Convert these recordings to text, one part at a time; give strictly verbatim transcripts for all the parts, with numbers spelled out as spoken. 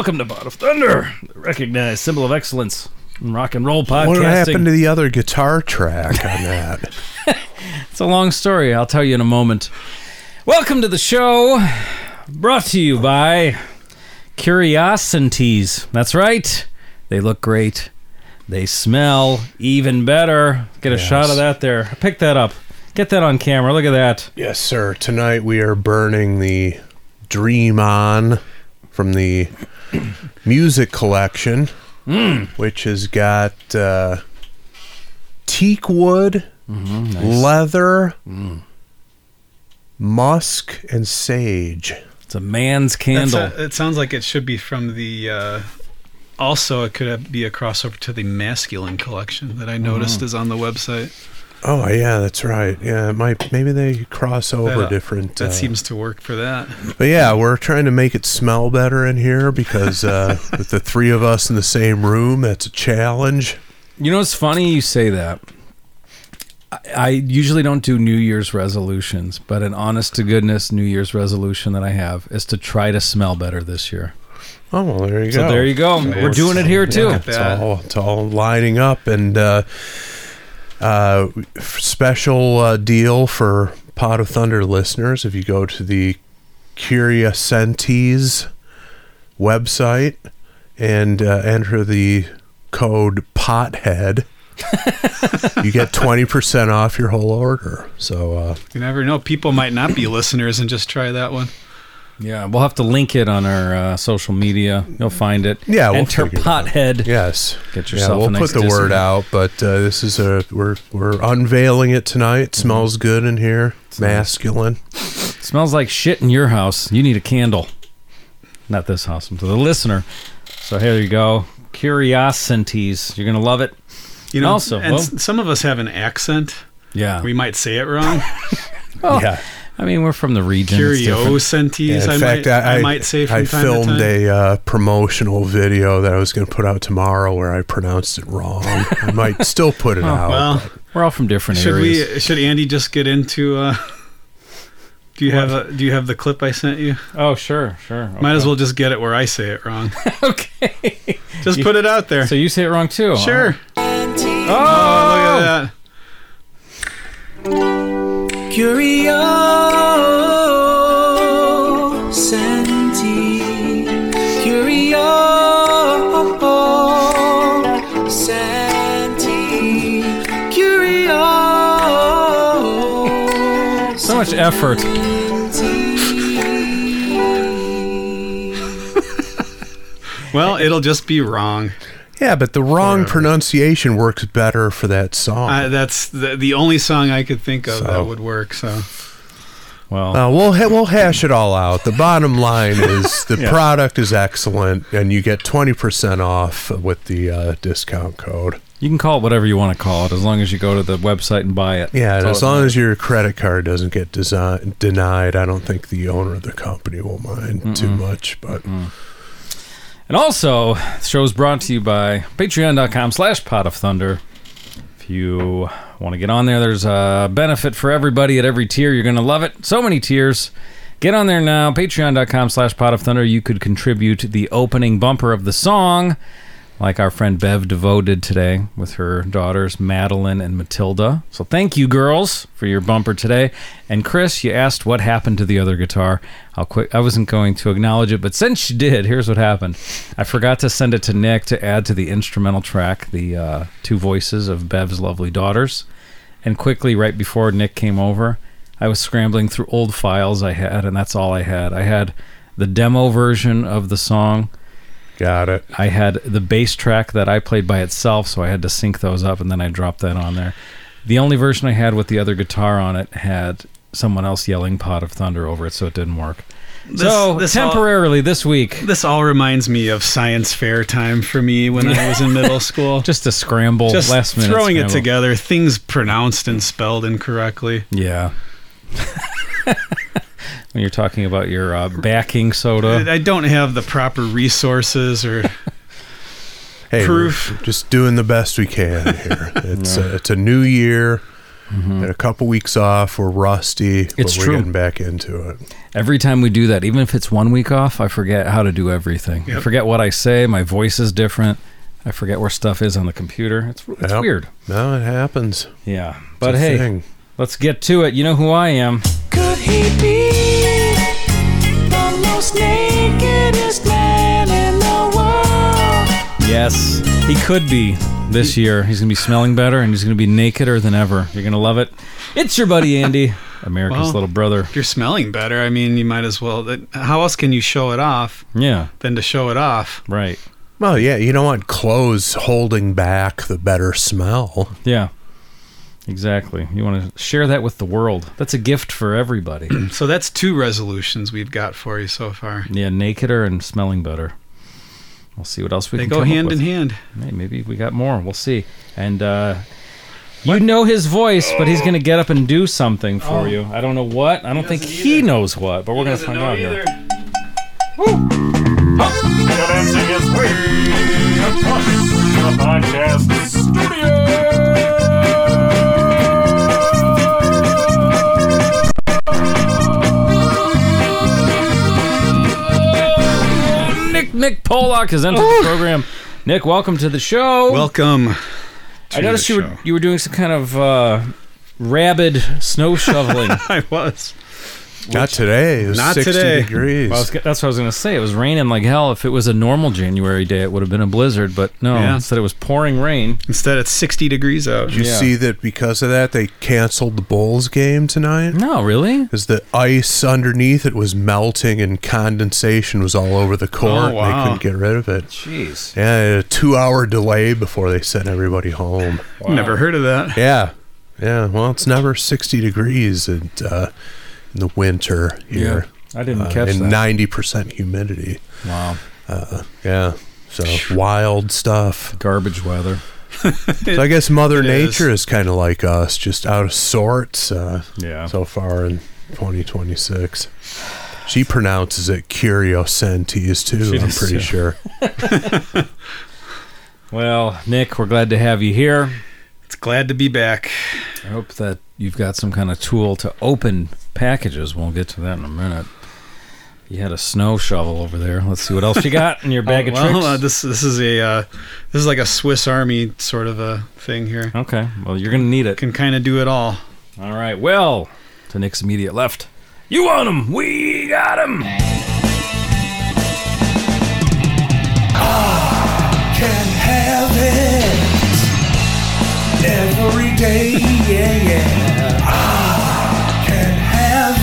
Welcome to Pot of Thunder, the recognized symbol of excellence in rock and roll podcasting. What happened to the other guitar track on that? It's a long story. I'll tell you in a moment. Welcome to the show, brought to you by Curiosities. That's right. They look great. They smell even better. Get a yes. shot of that there. Pick that up. Get that on camera. Look at that. Yes, sir. Tonight we are burning the Dream On from the music collection, mm. which has got uh, teak wood, mm-hmm, nice. leather, mm. musk, and sage. It's a man's candle. A, it sounds like it should be from the... Uh, also, it could be a crossover to the masculine collection that I noticed mm. is on the website. Oh, yeah, that's right. Yeah, it might maybe they cross over that, different... That uh, seems to work for that. But yeah, we're trying to make it smell better in here because uh, with the three of us in the same room, that's a challenge. You know, it's funny you say that. I, I usually don't do New Year's resolutions, but an honest-to-goodness New Year's resolution that I have is to try to smell better this year. Oh, well, there you so go. So there you go. So we're doing it here, too. Yeah, it's, all, it's all lining up, and... Uh, Uh, special uh, deal for Pot of Thunder listeners. If you go to the Curiosities website and uh, enter the code POTHEAD, you get twenty percent off your whole order. So uh, you never know. People might not be listeners and just try that one. Yeah, we'll have to link it on our uh, social media. You'll find it. Yeah, we'll enter Pothead. Yes, get yourself. Yeah, we'll a nice put the discount. word out. But uh, this is a we're we're unveiling it tonight. It smells good in here. It's masculine. Nice. It smells like shit in your house. You need a candle. Not this house. I'm to the listener. So here you go. Curiosities. You're gonna love it. You know, also, and well, some of us have an accent. Yeah, we might say it wrong. oh. Yeah. I mean, we're from the region. Curiosities, yeah, in I, fact, might, I, I might say from I time filmed to time. a uh, promotional video that I was going to put out tomorrow where I pronounced it wrong. I might still put it oh, out. Well, we're all from different should areas. We, should Andy just get into... Uh, do you what? have a, Do you have the clip I sent you? Oh, sure, sure. Okay. Might as well just get it where I say it wrong. Okay. Just you, put it out there. So you say it wrong, too? Sure. Oh, oh look at that. Curiosity. Curiosity. Curiosity. So much effort. Well, it'll just be wrong. Yeah, but the wrong Forever. pronunciation works better for that song. Uh, that's the, the only song I could think of so. that would work. So, well, uh, we'll ha- we'll hash it all out. The bottom line is the yeah. product is excellent, and you get twenty percent off with the uh, discount code. You can call it whatever you want to call it, as long as you go to the website and buy it. Yeah, and as long matters. as your credit card doesn't get desi- denied, I don't think the owner of the company will mind Mm-mm. too much. But. Mm-mm. And also, the show is brought to you by patreon.com slash pot of thunder. If you want to get on there, there's a benefit for everybody at every tier. You're going to love it. So many tiers. Get on there now, patreon.com slash pot of thunder. You could contribute the opening bumper of the song, like our friend Bev DeVoe did today with her daughters, Madeline and Matilda. So thank you, girls, for your bumper today. And Chris, you asked what happened to the other guitar. I'll quit. I wasn't going to acknowledge it, but since you did, here's what happened. I forgot to send it to Nick to add to the instrumental track the uh, two voices of Bev's lovely daughters. And quickly, right before Nick came over, I was scrambling through old files I had, and that's all I had. I had the demo version of the song. Got it. I had the bass track that I played by itself, so I had to sync those up, and then I dropped that on there. The only version I had with the other guitar on it had someone else yelling Pot of Thunder over it, so it didn't work. This, so, this temporarily all, this week... This all reminds me of science fair time for me when I was in middle school. Just a scramble, Just last minute throwing scramble. it together, things pronounced and spelled incorrectly. Yeah. When you're talking about your uh, backing soda. I don't have the proper resources or hey, proof. We're just doing the best we can here. It's, yeah. a, it's a new year. Had a couple weeks off. We're rusty. Mm-hmm. It's but we're true. getting back into it. Every time we do that, even if it's one week off, I forget how to do everything. I Yep. forget what I say. My voice is different. I forget where stuff is on the computer. It's, it's Yep. weird. No, it happens. Yeah. It's But a hey, thing. let's get to it. You know who I am. Could he be the most nakedest man in the world? Yes, he could be this year. He's going to be smelling better, and he's going to be nakeder than ever. You're going to love it. It's your buddy Andy, America's Well, little brother. If you're smelling better, I mean, you might as well. that- How else can you show it off Yeah, than to show it off? right. Well, yeah, you don't want clothes holding back the better smell. Yeah, exactly. You want to share that with the world. That's a gift for everybody. So that's two resolutions we've got for you so far. Yeah, nakeder and smelling better. We'll see what else we They can go come hand up in with. hand. Hey, maybe we got more. We'll see. And uh, you know his voice, but he's going to get up and do something for Oh. you. I don't know what. I don't think he knows what, but we're going to find out here. Commencing his way across the podcast studio. Nick Nick Pollock has entered the program. Nick, welcome to the show. Welcome. I to noticed the you were show. you were doing some kind of uh, rabid snow shoveling. I was. Not today. It was Not sixty today. degrees. Well, I was, that's what I was going to say. It was raining like hell. If it was a normal January day, it would have been a blizzard. But no, Yeah. instead it was pouring rain. Instead, it's sixty degrees out. Did you Yeah. see that because of that they canceled the Bulls game tonight? No, really? Because the ice underneath it was melting and condensation was all over the court. Oh, And wow. they couldn't get rid of it. Jeez. Yeah, they had a two-hour delay before they sent everybody home. Wow. Never heard of that. Yeah, yeah. Well, it's never sixty degrees in, uh, in the winter here. I didn't Uh, catch and that. ninety percent humidity. Wow. Uh, yeah, so wild stuff. Garbage weather. So I guess Mother It is. Nature is, kind of like us, just out of sorts uh, Yeah. so far in twenty twenty-six. She pronounces it Curiosentes too, She I'm does, pretty yeah. sure. Well, Nick, we're glad to have you here. It's glad to be back. I hope that you've got some kind of tool to open packages. We'll get to that in a minute. You had a snow shovel over there. Let's see what else you got in your bag Oh, of well, tricks. uh, this this is a uh, this is like a Swiss Army sort of a thing here. Okay. Well, you're going to need it. Can kind of do it all. All right. Well, to Nick's immediate left. You want him. We got him. Can have it every day, yeah, yeah. I can have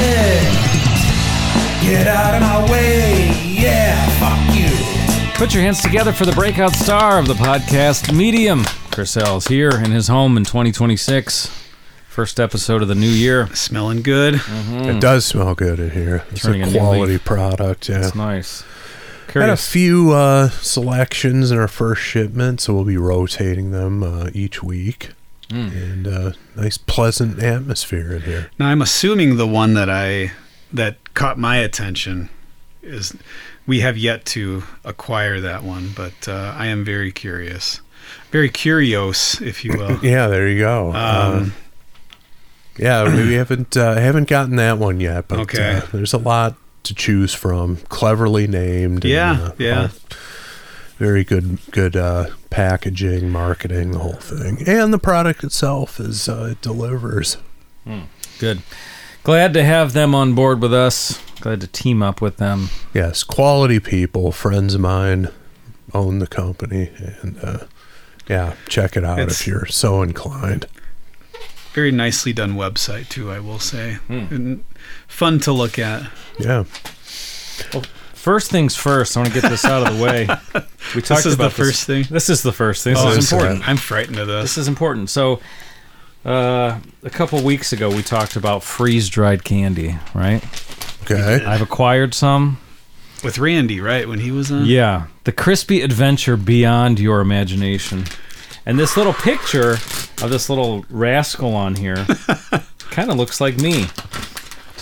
it. Get out of my way, yeah, fuck you. Put your hands together for the breakout star of the podcast, Medium. Chris Ells here in his home in twenty twenty-six. First episode of the new year. Smelling good. It does smell good in here. It's Turning a a new quality leaf. product, yeah. That's nice. Had a Curious. few uh, selections in our first shipment, so we'll be rotating them uh, each week. Mm. And uh, nice, pleasant atmosphere in here. Now I'm assuming the one that I that caught my attention is we have yet to acquire that one, but uh, I am very curious, very curious, if you will. Yeah, there you go. uh, Um, yeah, we haven't uh, haven't gotten that one yet, but Okay. uh, there's a lot to choose from. Cleverly named. and, Yeah, uh, yeah. all- very good, good uh, packaging, marketing, the whole thing, and the product itself is uh, it delivers. Good. Glad to have them on board with us. Glad to team up with them. Yes, quality people, friends of mine own the company, and uh, yeah, check it out It's- if you're so inclined. very nicely done website too, I will say. Hmm. And fun to look at. Yeah, First things first, I want to get this out of the way. We talked This is about the first thing. This is the first thing. This Oh, is it's, uh, important. I'm frightened of This this. is important. So, uh, a couple weeks ago, we talked about freeze-dried candy, right? okay. I've acquired some. With Randy, right? When he was on? Yeah, the crispy adventure beyond your imagination. And this little picture of this little rascal on here kind of looks like me.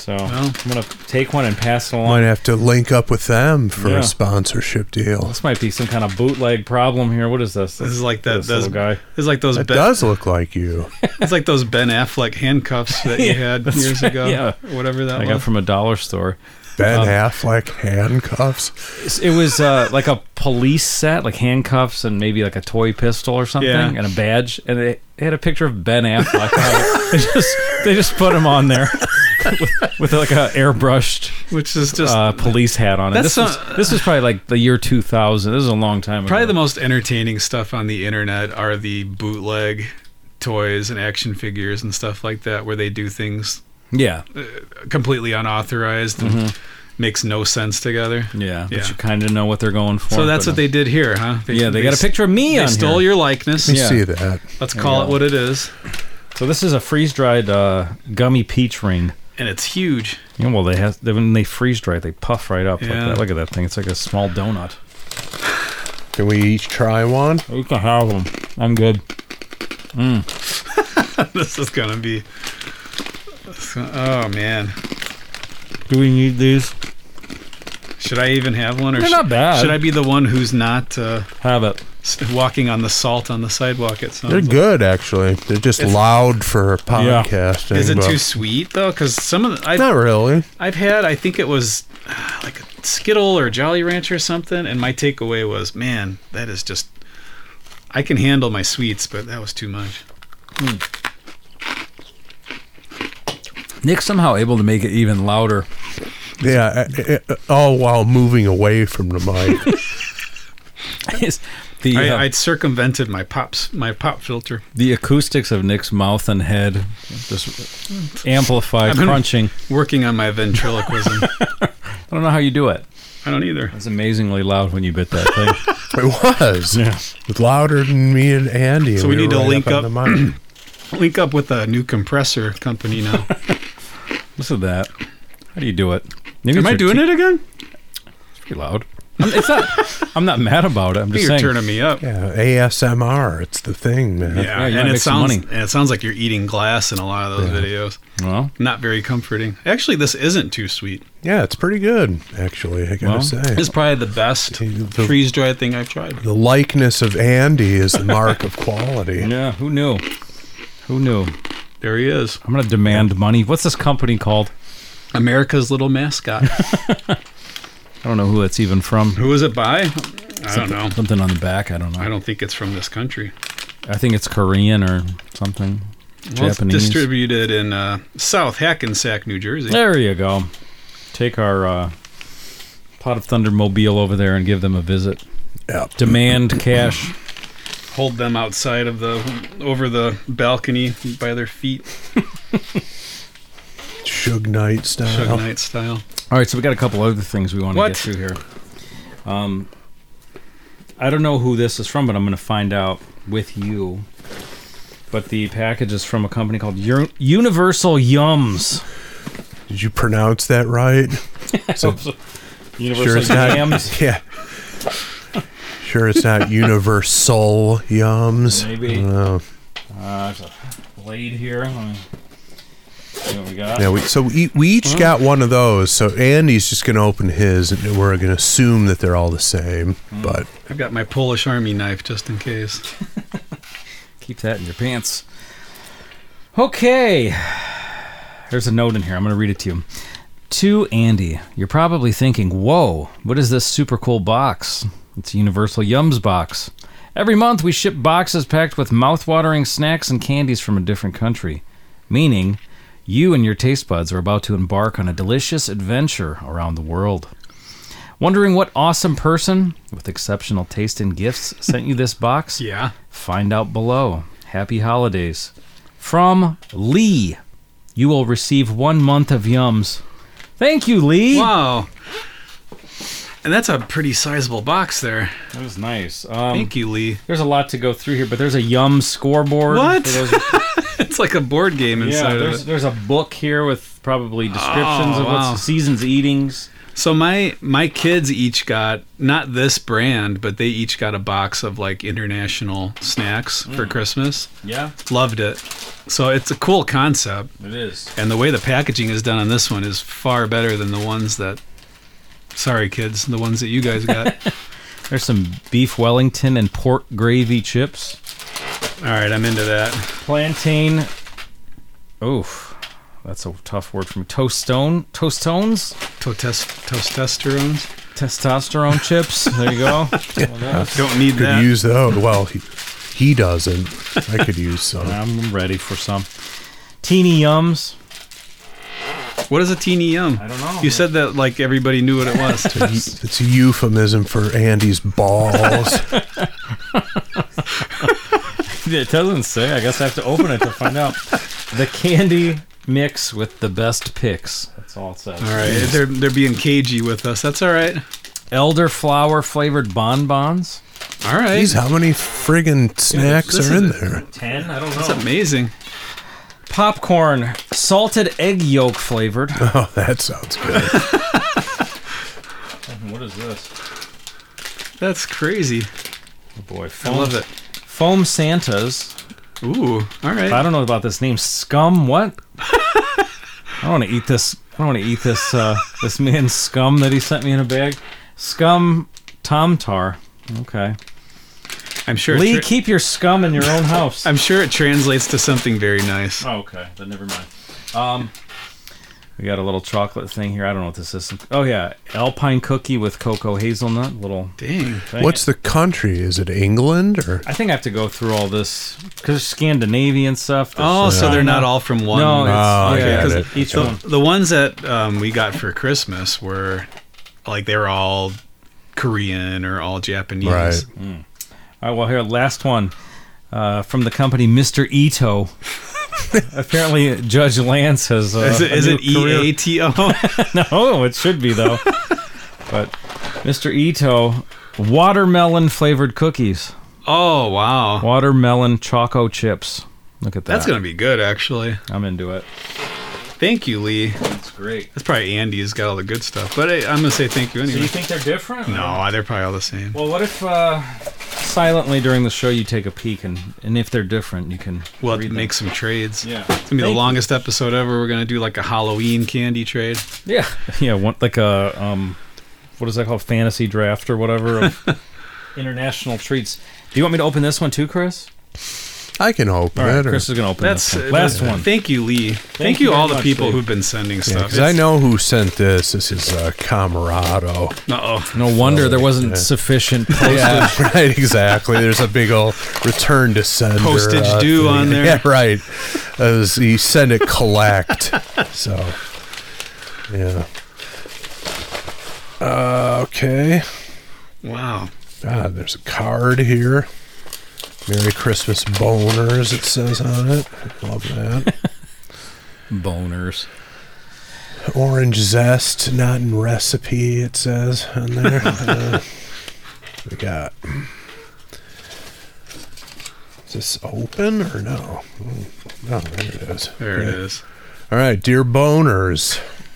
So Well. I'm gonna take one and pass it along. Might have to link up with them for Yeah. a sponsorship deal. This might be some kind of bootleg problem here. What is this? This is like that. This Those, little guy. It's like those. That Ben, does look like you. It's like those Ben Affleck handcuffs that you Yeah, had that's years right, ago. yeah. Or whatever that I was. got from a dollar store. Ben Um, Affleck handcuffs. It was uh, like a police set, like handcuffs and maybe like a toy pistol or something, Yeah. and a badge, and it, it had a picture of Ben Affleck. on it. They just they just put him on there with, with like a airbrushed Which is just uh, police hat on it. That's This was, some- this was probably like the year two thousand. This is a long time probably the ago. most entertaining stuff on the internet are the bootleg toys and action figures and stuff like that, where they do things yeah, completely unauthorized and makes no sense together. yeah, but Yeah. you kind of know what they're going for. So that's but, what they did here, huh? Yeah, they got a picture of me They on stole here. your likeness. Let me Yeah. see that. Let's There call you it go. what it is. So this is a freeze dried uh, gummy peach ring. And it's huge. You know, well, they have they, when they freeze dry, they puff right up like Yeah. that. Look at that thing; it's like a small donut. Can we each try one? You can have them. I'm good. This is gonna be. Oh man, Do we need these? should I even have one, or They're sh- not bad. should I be the one who's not uh, Have it. s- walking on the salt on the sidewalk? It sounds. They're like. good, actually. They're just It's- loud for podcasting. Is it but too sweet though? Because some of the, I've, Not really. I've had, I think it was uh, like a Skittle or Jolly Rancher or something, and my takeaway was, man, that is just. I can handle my sweets, but that was too much. Nick's somehow able to make it even louder. Yeah, uh, uh, all while moving away from the mic. It's the uh, I, I'd circumvented my pops, my pop filter. the acoustics of Nick's mouth and head just amplified I've been- crunching. Working on my ventriloquism. I don't know how you do it. I don't either. It's amazingly loud when you bit that thing. It was. Yeah. It was louder than me and Andy. So and we need were to right link on up- the mic. Link up with a new compressor company now. Listen to that. How do you do it? Maybe Am it's I your doing te- it again? It's pretty loud. I'm, it's not. I'm not mad about it. I'm just You're saying. turning me up. Yeah, A S M R. It's the thing, man. Yeah, Yeah, you might and it make some sounds money. and it sounds like you're eating glass in a lot of those Yeah. videos. Well, Not very comforting. Actually, this isn't too sweet. Yeah, it's pretty good, actually, I gotta Well, say. It's probably the best The- freeze dried thing I've tried. The likeness of Andy is the mark of quality. yeah. Who knew? Who knew? There he is, I'm gonna demand money. What's this company called? America's little mascot. I don't know who that's even from. Who is it by? I don't know. Something on the back. I don't know. I don't think it's from this country. I think it's Korean or something. Well, it's Japanese. distributed in uh, South Hackensack, New Jersey. There you go. Take our uh, Pot of Thunder mobile over there and give them a visit. Yeah. Demand cash. Hold them outside of the over the balcony by their feet, Suge Knight style. Suge Knight style. All right, so we got a couple other things we want to What? get through here. Um, I don't know who this is from, but I'm going to find out with you. But the package is from a company called Ur- Universal Yums. Did you pronounce that right? So, Sure Universal it's not. Yums. Yeah. Sure it's not Universal Yums. Maybe. Oh. Uh, there's a blade here. Let me see what we got. Yeah, we, so we, we each got one of those. So Andy's just going to open his, and we're going to assume that they're all the same. But I've got my Polish Army knife just in case. Keep that in your pants. Okay. There's a note in here. I'm going to read it to you. To Andy, you're probably thinking, whoa, what is this super cool box? It's a Universal Yums box. Every month we ship boxes packed with mouth-watering snacks and candies from a different country. Meaning, you and your taste buds are about to embark on a delicious adventure around the world. Wondering what awesome person with exceptional taste in gifts sent you this box? Yeah. Find out below. Happy holidays. From Lee. You will receive one month of Yums. Thank you, Lee. Wow. And that's a pretty sizable box there. That was nice. Um, Thank you, Lee. There's a lot to go through here, but there's a Yums scoreboard. What? for those- It's like a board game yeah, inside of there's, it. there's a book here with probably descriptions Oh, of wow. what's the season's eatings. So my my kids each got not this brand, but they each got a box of like international snacks for Christmas. Yeah. Loved it. So it's a cool concept, It is. and the way the packaging is done on this one is far better than the ones that. Sorry, kids, the ones that you guys got. There's some beef Wellington and pork gravy chips. All right, I'm into that. Plantain. Oof. That's a tough word for me. Toastone. Toastones? Totes- Testosterones. Testosterone chips. There you go. Don't need Could that. use those. Well, he, he doesn't. I could use some. I'm ready for some. Teeny Yums. What is a teeny yum? I don't know. You said that like everybody knew what it was. It's a euphemism for Andy's balls. It doesn't say. I guess I have to open it to find out. The candy mix with the best picks. That's all it says. All right, they're they're being cagey with us. That's all right. Elderflower flavored bonbons. All right, Geez, how many friggin' snacks this are in is- there? Ten? I don't know. that's amazing. Popcorn, salted egg yolk flavored. Oh, that sounds good. What is this? That's crazy. Oh boy, I foam, love it. Foam Santas. Ooh, all right. I don't know about this name. Scum. What? I don't want to eat this. I don't want to eat this. Uh, this man's scum that he sent me in a bag. Scum Tom Tar. Okay. I'm sure. Lee, it tra- keep your scum in your own house. I'm sure it translates to something very nice. Oh, okay. Then never mind. Um, we got a little chocolate thing here. I don't know what this is. Oh yeah, Alpine cookie with cocoa hazelnut. Little Dang. thing. What's the country? Is it England or? I think I have to go through all this because there's Scandinavian stuff. there's Oh, so they're China. not all from one. No, it's, Oh, I yeah, get 'cause it. each the, one. the ones that um, we got for Christmas were like they were all Korean or all Japanese. Right. All right, well, here, last one uh, from the company Mister Ito. Apparently, Judge Lance has. Uh, Is it, a is new it E career. A T O? No, it should be though. But Mister Ito, watermelon flavored cookies, Oh wow, watermelon choco chips. Look at that. that's gonna be good actually. I'm into it. Thank you, Lee. That's great. That's probably Andy's got all the good stuff, but hey, I'm gonna say thank you So anyway. you think they're different? No, they're probably all the same. Well, what if uh, silently during the show you take a peek and, and if they're different, you can We'll have read to them. make some trades. Yeah. It's gonna be the Thank you. longest episode ever. We're gonna do like a Halloween candy trade. Yeah, yeah, one, like a um, what is that called? Fantasy draft or whatever of international treats. Do you want me to open this one too, Chris? I can open All right, it. or- Chris is gonna open That's this one. uh, Last that- one. Thank you, Lee. Thank, you you, all very the much, people Lee. who've been sending Yeah, stuff. because I know who sent this. This is uh, Camarado. Uh oh. No wonder there wasn't Yeah. sufficient postage. Yeah, right, exactly. There's a big old return to sender. Postage uh, due thing. on there. Yeah, right. As you send it collect. So, yeah. Uh, okay. Wow. God, there's a card here. Merry Christmas boners, it says on it. Love that. Boners. Orange zest, not in recipe, it says on there. Uh, we got. Is this open or no? No, there it is. There it is. All right, dear boners.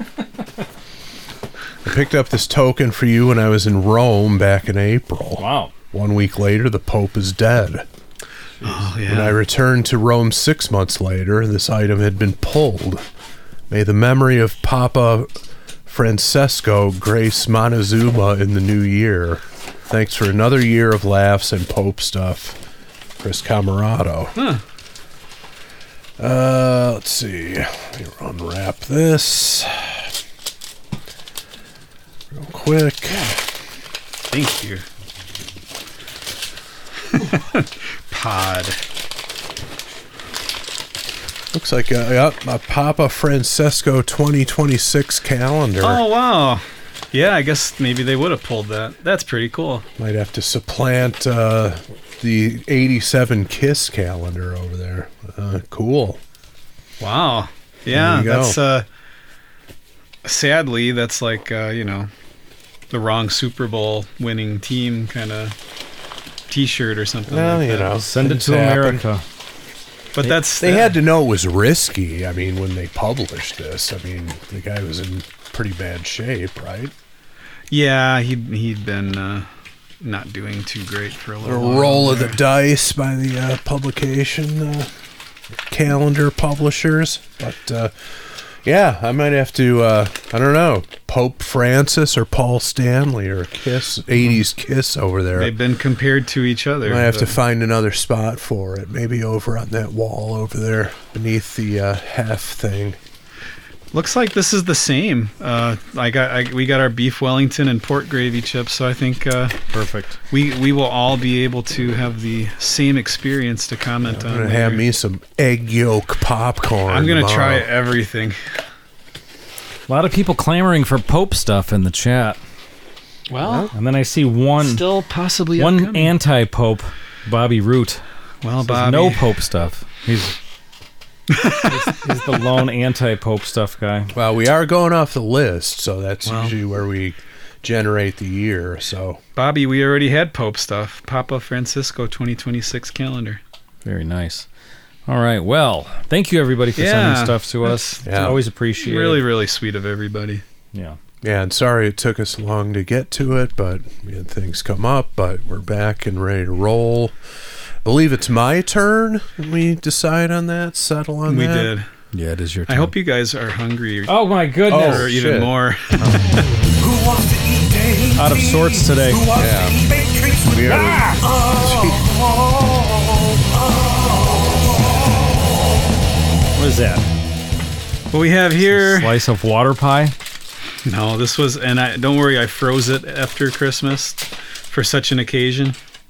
I picked up this token for you when I was in Rome back in April. Wow. One week later, the Pope is dead. Oh When I yeah. returned to Rome six months later, this item had been pulled. May the memory of Papa Francesco grace Montezuma in the new year. Thanks for another year of laughs and Pope stuff. Chris Camarado. Huh. Uh, let's see. Let me unwrap this real quick. Thank you. Pod. Looks like a, yep, a Papa Francesco twenty twenty-six calendar. Oh wow. Yeah, I guess maybe they would have pulled that. That's pretty cool. Might have to supplant uh, the eighty-seven KISS calendar over there. Uh, cool. Wow. Yeah, There you go. that's uh sadly that's like uh, you know, the wrong Super Bowl winning team kind of t-shirt or something Well, like you that. know, Send it things to happen. America. But that's They had to know it was risky. I mean, when they published this, I mean, the guy was in pretty bad shape, right? Yeah, he he'd been uh, not doing too great for a A little while roll of the there. dice by the uh, publication. Uh, calendar publishers. But uh, yeah, I might have to. Uh, I don't know, Pope Francis or Paul Stanley or Kiss, eighties Kiss over there. They've been compared to each other. I have to but- find another spot for it. Maybe over on that wall over there beneath the uh, half thing. Looks like this is the same. Uh, I got, I, we got our beef Wellington and pork gravy chips, so I think uh, Perfect. we we will all be able to have the same experience to comment I'm on. gonna have later. me some egg yolk popcorn. I'm gonna try tomorrow. everything. A lot of people clamoring for Pope stuff in the chat. Well, And then I see one still possibly one upcoming. anti-Pope, Bobby Root. Well, Says Bobby, no Pope stuff. He's, he's, he's the lone anti-Pope stuff guy. Well, we are going off the list, so that's Well. usually where we generate the year. So Bobby, we already had Pope stuff. Papa Francisco twenty twenty-six calendar. Very nice. All right. Well, thank you everybody for Yeah, sending stuff to us. yeah. Always appreciate Really, it. really sweet of everybody. Yeah. yeah, and sorry it took us long to get to it, but we had things come up. But we're back and ready to roll. I believe it's my turn. We decide on that, settle on we that. did. Yeah, it is your I turn. hope you guys are hungry. Oh my goodness. Oh, or even shit. more. Who wants to eat dainty? Out of sorts today. Who wants Yeah. to eat baked treats with We are- What is that? What we have here. Slice of water pie? No, this was, and I don't worry, I froze it after Christmas for such an occasion.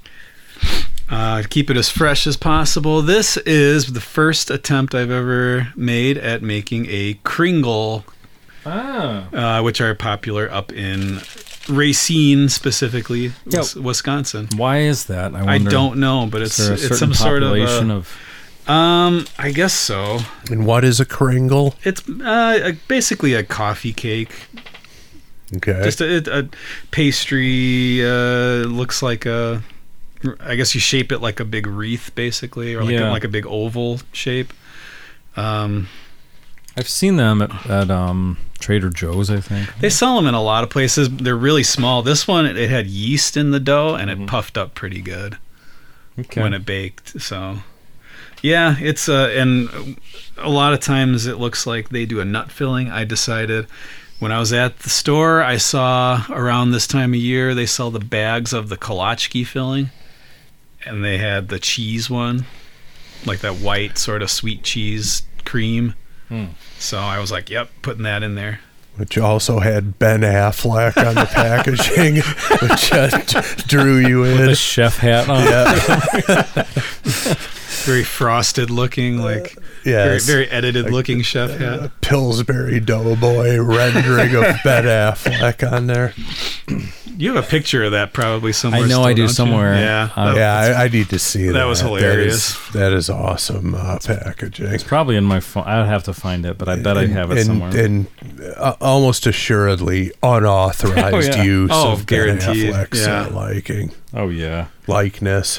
Uh, keep it as fresh as possible. This is the first attempt I've ever made at making a Kringle, Ah. uh, which are popular up in Racine, specifically, Yep. Wis- Wisconsin. Why is that? I, I wonder, don't know, but Is it's there a it's certain some sort of, population uh, of um, I guess so. And what is a Kringle? It's uh, a, basically a coffee cake. Okay. Just a, a pastry. Uh, looks like a. I guess you shape it like a big wreath, basically, or like Yeah. a, like a big oval shape. Um, I've seen them at, at um, Trader Joe's, I think. they sell them in a lot of places. They're really small. This one, it had yeast in the dough, and Mm-hmm. it puffed up pretty good Okay. when it baked. So, yeah, it's uh, and a lot of times it looks like they do a nut filling. I decided. When I was at the store, I saw around this time of year they sell the bags of the kolachki filling, and they had the cheese one, like that white sort of sweet cheese cream. Hmm. So I was like, "Yep, putting that in there." Which also had Ben Affleck on the packaging, which uh, drew you in. The chef hat on. Yeah. Very frosted looking, like very, Yes. very edited looking chef Uh, hat. Pillsbury Doughboy rendering of Ben Affleck on there. You have a picture of that probably somewhere. I know still, I do don't you? somewhere. Yeah, Uh, that- Yeah, I, I need to see that. That was hilarious. That is, that is awesome uh, packaging. It's probably in my phone. I'd have to find it, but I bet I And- have it and, somewhere. And uh, almost assuredly unauthorized Oh, yeah. use Oh, of Ben guaranteed. Affleck's Yeah. uh, liking, oh, yeah. likeness.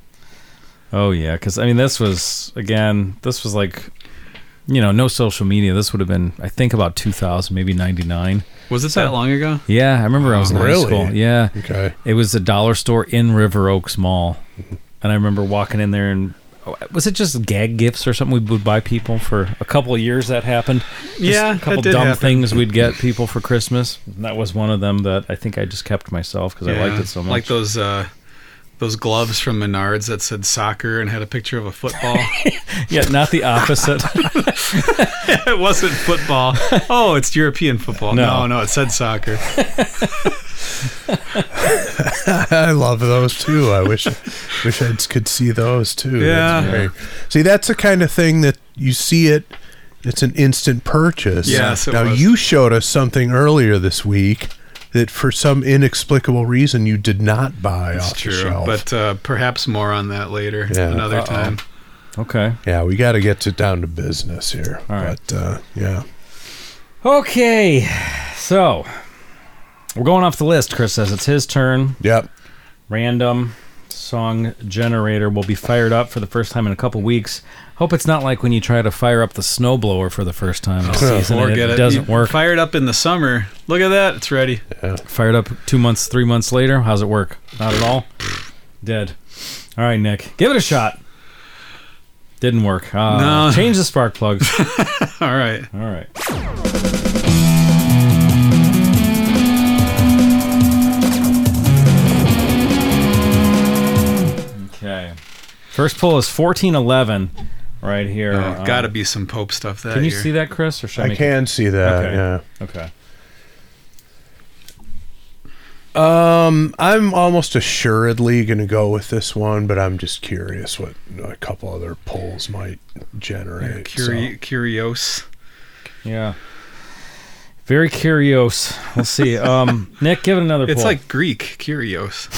Oh, yeah. Because, I mean, this was, again, this was like, you know, no social media. This would have been, I think, about two thousand, maybe ninety-nine. Was it that long ago? Yeah, I remember I was in high Really? school. Yeah. Okay. It was a dollar store in River Oaks Mall. And I remember walking in there and, oh, was it just gag gifts or something we would buy people for a couple of years that happened? Just Yeah, a couple that did dumb happen. things we'd get people for Christmas. And that was one of them that I think I just kept myself because I liked it so much. Like those uh, those gloves from Menards that said soccer and had a picture of a football. Yeah, not the opposite. It wasn't football. Oh, it's European football. No. No, no, it said soccer. I love those too. I wish wish I could see those too. Yeah. That's very- see, that's the kind of thing that you see it. It's an instant purchase. Yes, it now was. you showed us something earlier this week that, for some inexplicable reason, you did not buy It's off the true, shelf. but uh, perhaps more on that later, Yeah. another Uh-oh. time. Okay. yeah, we got to get to down to business here. All right. But uh, yeah, Okay. So, we're going off the list. Chris says it's his turn. yep. Random song generator will be fired up for the first time in a couple weeks. Hope it's not like when you try to fire up the snowblower for the first time this season and Forget it it. doesn't You work. Fired up in the summer. Look at that. It's ready. Fired up two months, three months later. How's it work? Not at all. Dead. All right, Nick. Give it a shot. Didn't work. Uh, No. Change the spark plugs. All right. All right. Okay. First pull is fourteen eleven right here. Oh, Um, gotta be some Pope stuff that Can you year. see that, Chris? Or should I, I make can see that. Okay. Yeah. It? Okay. Um, I'm almost assuredly going to go with this one, but I'm just curious what a couple other polls might generate. Curi- Curios. Yeah. Very curious. We'll see. Um, Nick, give it another It's pull. like Greek, Curios.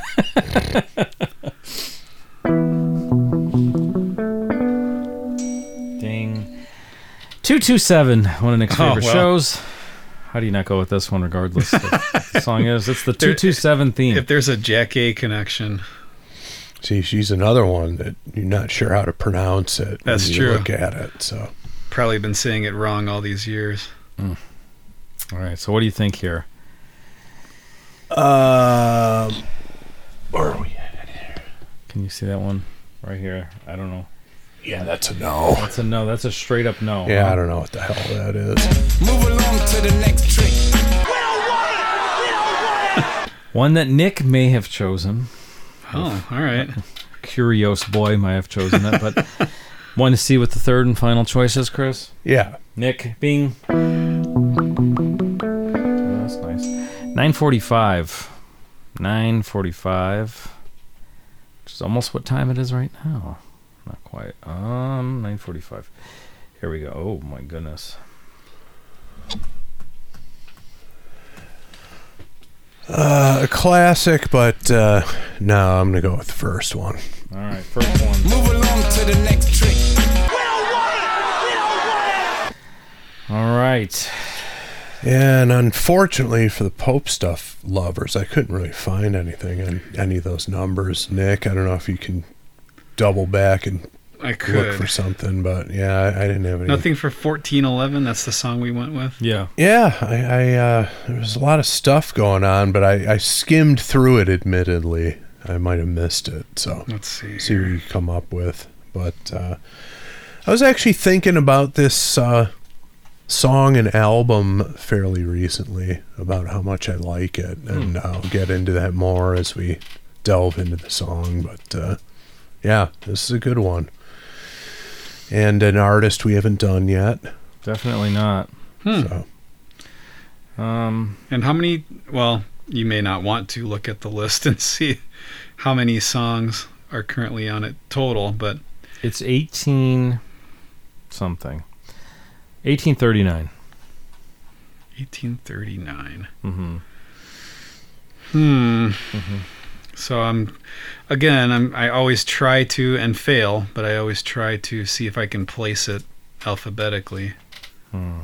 Ding. two two seven, one of Nick's Oh, favorite well. shows. How do you not go with this one, regardless of what the song is? It's the two two seven theme. If there's a Jack A connection, So, see, she's another one that you're not sure how to pronounce it. That's when you true. Look at it. So, probably been saying it wrong all these years. All right, so what do you think here? um, where are we at? Can you see that one right here? I don't know. Yeah, that's a no. That's a no. That's a straight up no. Yeah, huh? I don't know what the hell that is. Move along to the next trick. One that Nick may have chosen. Oh, all right. Curious boy might have chosen it, but want to see what the third and final choice is, Chris? Yeah. Nick, Bing. Oh, that's nice. nine forty-five. nine forty-five. Which is almost what time it is right now. Not quite. Um, nine forty-five. Here we go. Oh, my goodness. Uh, a classic, but uh, no, I'm going to go with the first one. All right, first one. Move along to the next trick. All right. Yeah, and unfortunately for the Pope stuff lovers, I couldn't really find anything in any of those numbers. Nick, I don't know if you can double back and I look could. for something, but yeah, I, I didn't have any. Nothing for fourteen eleven. That's the song we went with. Yeah. Yeah, I, I uh, there was a lot of stuff going on, but I, I skimmed through it. Admittedly, I might have missed it. So Let's see. see what you come up with. But uh, I was actually thinking about this uh, song and album fairly recently, about how much I like it, and I'll get into that more as we delve into the song. But uh, yeah, this is a good one, and an artist we haven't done yet. Definitely not. Hmm. So Um, And how many? Well, you may not want to look at the list and see how many songs are currently on it total, but it's eighteen something. eighteen thirty-nine. eighteen thirty-nine. Mm-hmm. Hmm. Mm-hmm. So I'm, again, I'm. I always try to and fail, but I always try to see if I can place it alphabetically. Hmm.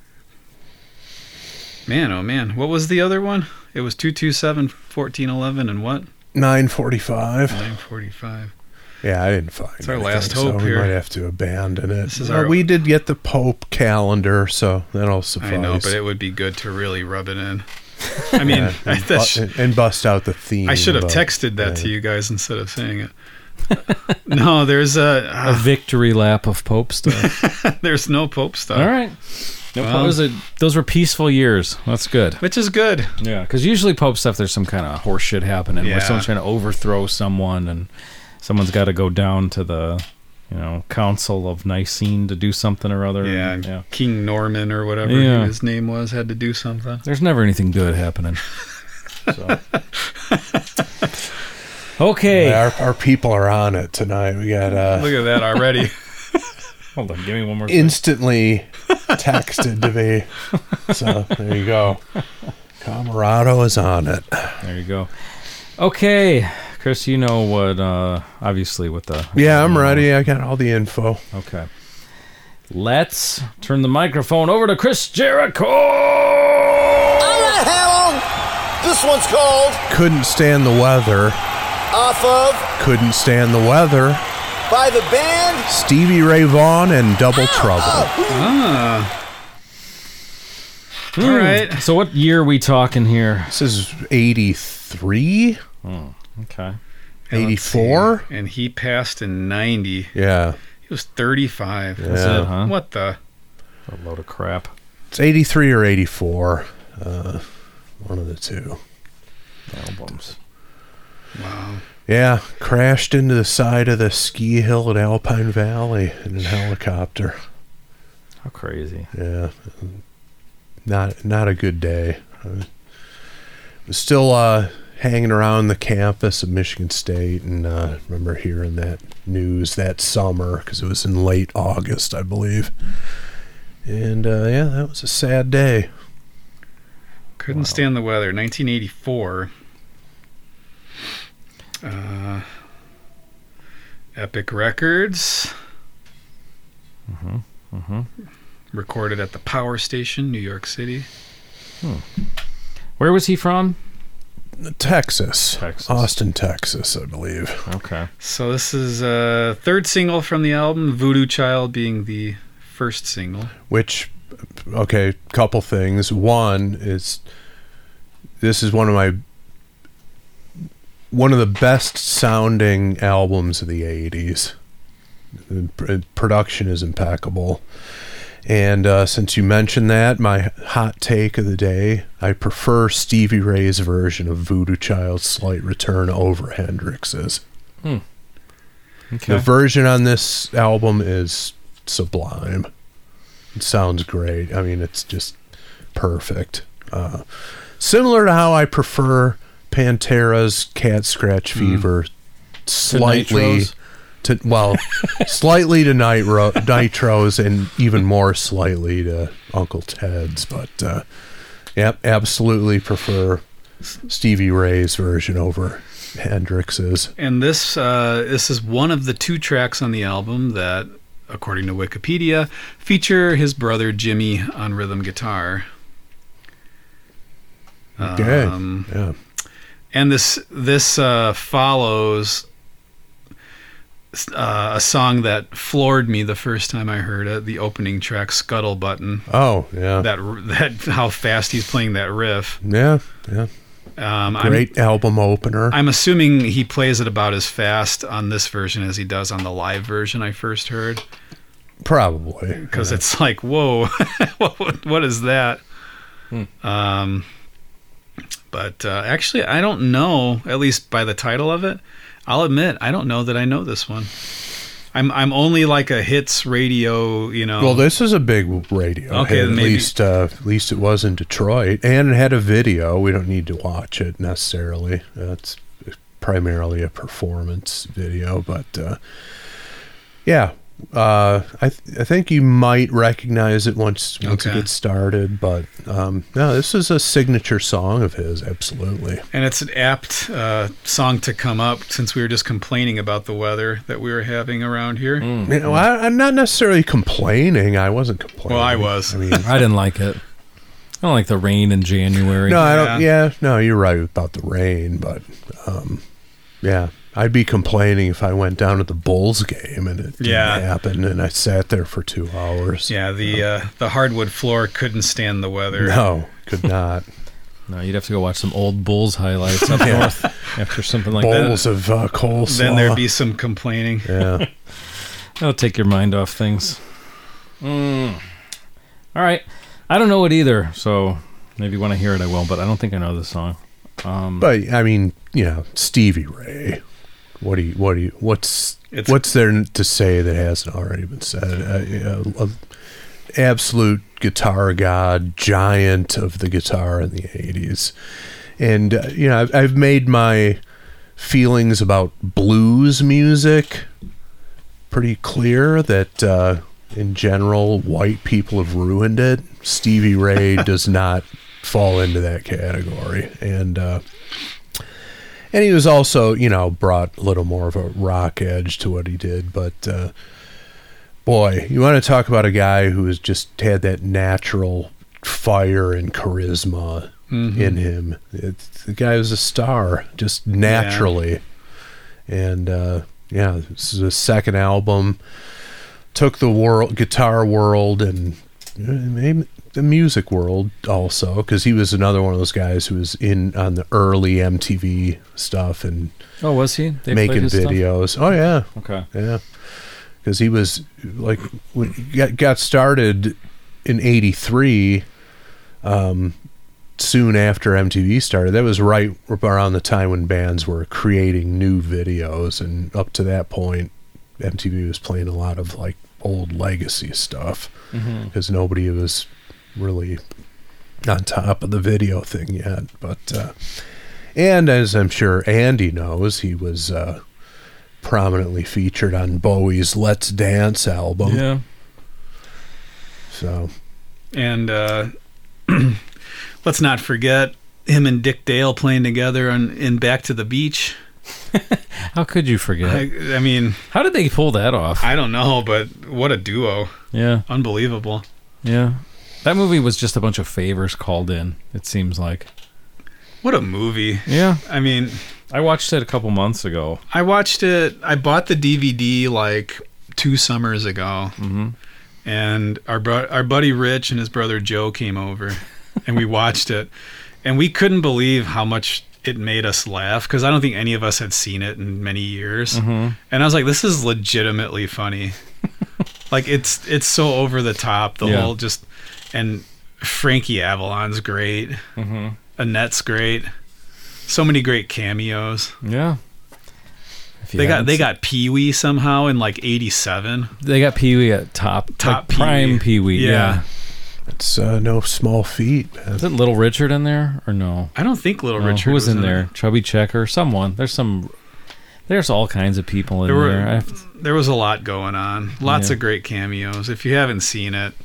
Man, oh man, what was the other one? It was two two seven, fourteen eleven, and what? nine forty-five. nine forty-five. Yeah, I didn't find It's our anything, last so hope we here. might have to abandon it. This is Well, our- we did get the Pope calendar, so that'll suffice. I know, but it would be good to really rub it in. I mean, Yeah, I, and, that's, bu- and- and bust out the theme. I should have but, texted that yeah. to you guys instead of saying it. No, there's a, A uh, victory lap of Pope stuff. there's no Pope stuff. All right. No, Well- those, are, those were peaceful years. That's good. Which is good. Yeah, because usually Pope stuff, there's some kind of horse shit happening Yeah. where someone's trying to overthrow someone and someone's got to go down to the, you know, Council of Nicene to do something or other. Yeah, And, yeah. King Norman or whatever Yeah. his name was had to do something. There's never anything good happening. So. Okay. Yeah, our, our people are on it tonight. We got uh, Look at that already. Hold on. Give me one more. instantly texted to me. So there you go. Camarado is on it. There you go. Okay. Chris, you know what, uh, obviously with the... Yeah, I'm ready. I got all the info. Okay. Let's turn the microphone over to Chris Jericho. This one's called Couldn't stand the weather. Off of Couldn't stand the weather. by the band. Stevie Ray Vaughan and Double Trouble. Ah. Hmm. All right. So what year are we talking here? This is eighty-three, Okay. And let's eighty-four. see. And he passed in ninety. Yeah. He was thirty-five. Yeah. That's it, huh? What the? A load of crap. It's eighty-three or eighty-four. Uh, one of the two. Albums. Wow. Yeah, crashed into the side of the ski hill at Alpine Valley in a helicopter. How crazy. Yeah, not not a good day. I was still uh, hanging around the campus of Michigan State, and uh, remember hearing that news that summer because it was in late August, I believe. And uh, yeah, that was a sad day. Couldn't Wow. stand the weather. nineteen eighty-four. Uh, Epic Records. Mm-hmm. Mm-hmm. Recorded at the Power Station, New York City. Where was he from? Texas, Texas. Austin, Texas, I believe. Okay. So this is a uh, third single from the album, Voodoo Child being the first single. Which, okay, couple things. One is this is one of my one of the best sounding albums of the eighties. The pr- production is impeccable. And uh, since you mentioned that, my hot take of the day, I prefer Stevie Ray's version of Voodoo Child's Slight Return over Hendrix's. Okay. The version on this album is sublime. It sounds great. I mean, it's just perfect. Uh, similar to how I prefer Pantera's Cat Scratch Fever slightly Nitros? to, well, slightly to Nitro, Nitros and even more slightly to Uncle Ted's. But, uh, yep, absolutely prefer Stevie Ray's version over Hendrix's. And this uh, this is one of the two tracks on the album that, according to Wikipedia, feature his brother Jimmy on rhythm guitar. Okay. Um, Yeah. and this this uh, follows uh, a song that floored me the first time I heard it. The opening track, "Scuttle Button." Oh, yeah. That that how fast he's playing that riff. Yeah, yeah. Um, I'm, Great album opener. I'm assuming he plays it about as fast on this version as he does on the live version I first heard. Probably. Because yeah. it's like, whoa, what, what is that? Hmm. Um, but uh, actually, I don't know, at least by the title of it, I'll admit, I don't know that I know this one. I'm I'm only like a hits radio, you know. Well, this is a big radio. Okay, hit. At maybe- least, uh, at least it was in Detroit, and it had a video. We don't need to watch it necessarily. Uh, it's primarily a performance video, but uh, yeah, uh, I th- I think you might recognize it once once Okay. it gets started. But um, no, this is a signature song of his, absolutely. And it's an apt uh, song to come up since we were just complaining about the weather that we were having around here. Mm. You know, I, I'm not necessarily complaining. I wasn't complaining. Well, I was. I mean, I didn't like it. I don't like the rain in January. no, I don't. Yeah. Yeah, no, you're right about the rain, but um, yeah, I'd be complaining if I went down to the Bulls game and it didn't Yeah. happen, and I sat there for two hours. Yeah, the uh, the hardwood floor couldn't stand the weather. No, could not. No, you'd have to go watch some old Bulls highlights up north after something like Bowls of uh, coleslaw. Then there'd be some complaining. yeah. that. That'll take your mind off things. Mm. All right. I don't know it either, so maybe when I hear it I will, but I don't think I know this song. Um, But I mean, you know, Stevie Ray. What do you? What do you? What's It's- what's there to say that hasn't already been said? Uh, uh, absolute guitar god, giant of the guitar in the eighties, and uh, you know, I've, I've made my feelings about blues music pretty clear. That uh, in general, white people have ruined it. Stevie Ray does not fall into that category, and. Uh, And he was also, you know, brought a little more of a rock edge to what he did. But, uh, boy, you want to talk about a guy who has just had that natural fire and charisma Mhm. in him. It's, the guy was a star, just naturally. And, uh, yeah, this is his second album. Took the world, guitar world and uh, maybe the music world also, because he was another one of those guys who was in on the early M T V stuff and oh, was he? They played making his stuff? videos. Oh yeah, Okay. yeah. because he was like when he got, got started in eighty-three, um, soon after M T V started. That was right around the time when bands were creating new videos, and up to that point, M T V was playing a lot of like old legacy stuff because mm-hmm. nobody was really on top of the video thing yet. But uh, and as I'm sure Andy knows, he was uh, prominently featured on Bowie's Let's Dance album. Yeah. So, and uh, let's not forget him and Dick Dale playing together on in Back to the Beach. How could you forget? I, I mean, how did they pull that off? I don't know, but what a duo. Yeah. Unbelievable. Yeah. That movie was just a bunch of favors called in, it seems like. What a movie. Yeah. I mean, I watched it a couple months ago. I watched it. I bought the D V D like two summers ago. Mm-hmm. And our bro- our buddy Rich and his brother Joe came over and we watched it. And we couldn't believe how much it made us laugh because I don't think any of us had seen it in many years. Mm-hmm. And I was like, this is legitimately funny. Like it's it's so over the top. The yeah. whole just and Frankie Avalon's great. Mm-hmm. Annette's great. So many great cameos. Yeah. They got they got Pee Wee somehow in like eighty-seven. They got Pee Wee at top top like prime Pee Wee. Yeah. yeah. It's uh, no small feat, man. Is it Little Richard in there or no? I don't think Little no, Richard who was, was in, in there. It. Chubby Checker, someone. There's some. There's all kinds of people in there. Were, there. There was a lot going on. Lots yeah. of great cameos. If you haven't seen it,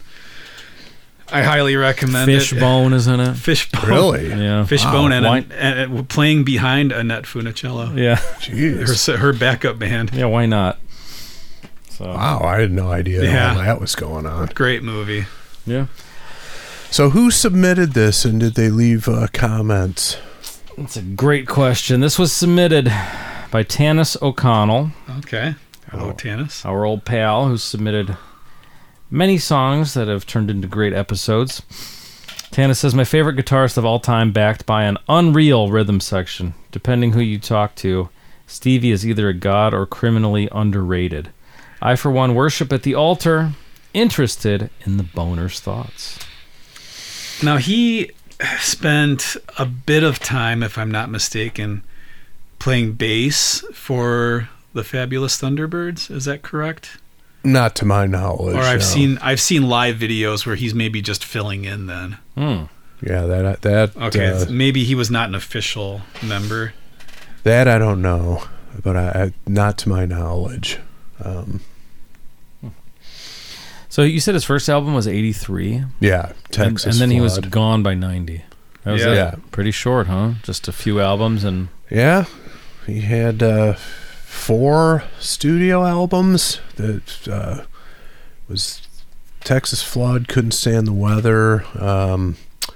I highly recommend Fishbone it. is in it. Fishbone. Really? Yeah. Fishbone wow. and, and, and playing behind Annette Funicello. Yeah. Jeez. Her, her backup band. Yeah, why not? So. Wow, I had no idea yeah. all that was going on. Great movie. Yeah. So who submitted this, and did they leave uh, comments? That's a great question. This was submitted by Tanis O'Connell. Okay. Hello, oh, Tanis. Our old pal who submitted many songs that have turned into great episodes. Tanis says, my favorite guitarist of all time, backed by an unreal rhythm section. Depending who you talk to, Stevie is either a god or criminally underrated. I, for one, worship at the altar, interested in the Boner's thoughts. Now, he spent a bit of time, if I'm not mistaken, playing bass for the Fabulous Thunderbirds. Is that correct? Not to my knowledge. Or I've no. seen I've seen live videos where he's maybe just filling in then. Hmm. Yeah, that that okay. Uh, maybe he was not an official member. That I don't know, but I, I not to my knowledge. Um, so you said his first album was eighty-three. Yeah, Texas. And, and then Flood. he was gone by ninety. That was yeah. it. Yeah. Pretty short, huh? Just a few albums and. Yeah, he had uh, four studio albums that uh, was Texas Flood, Couldn't Stand the Weather. Um,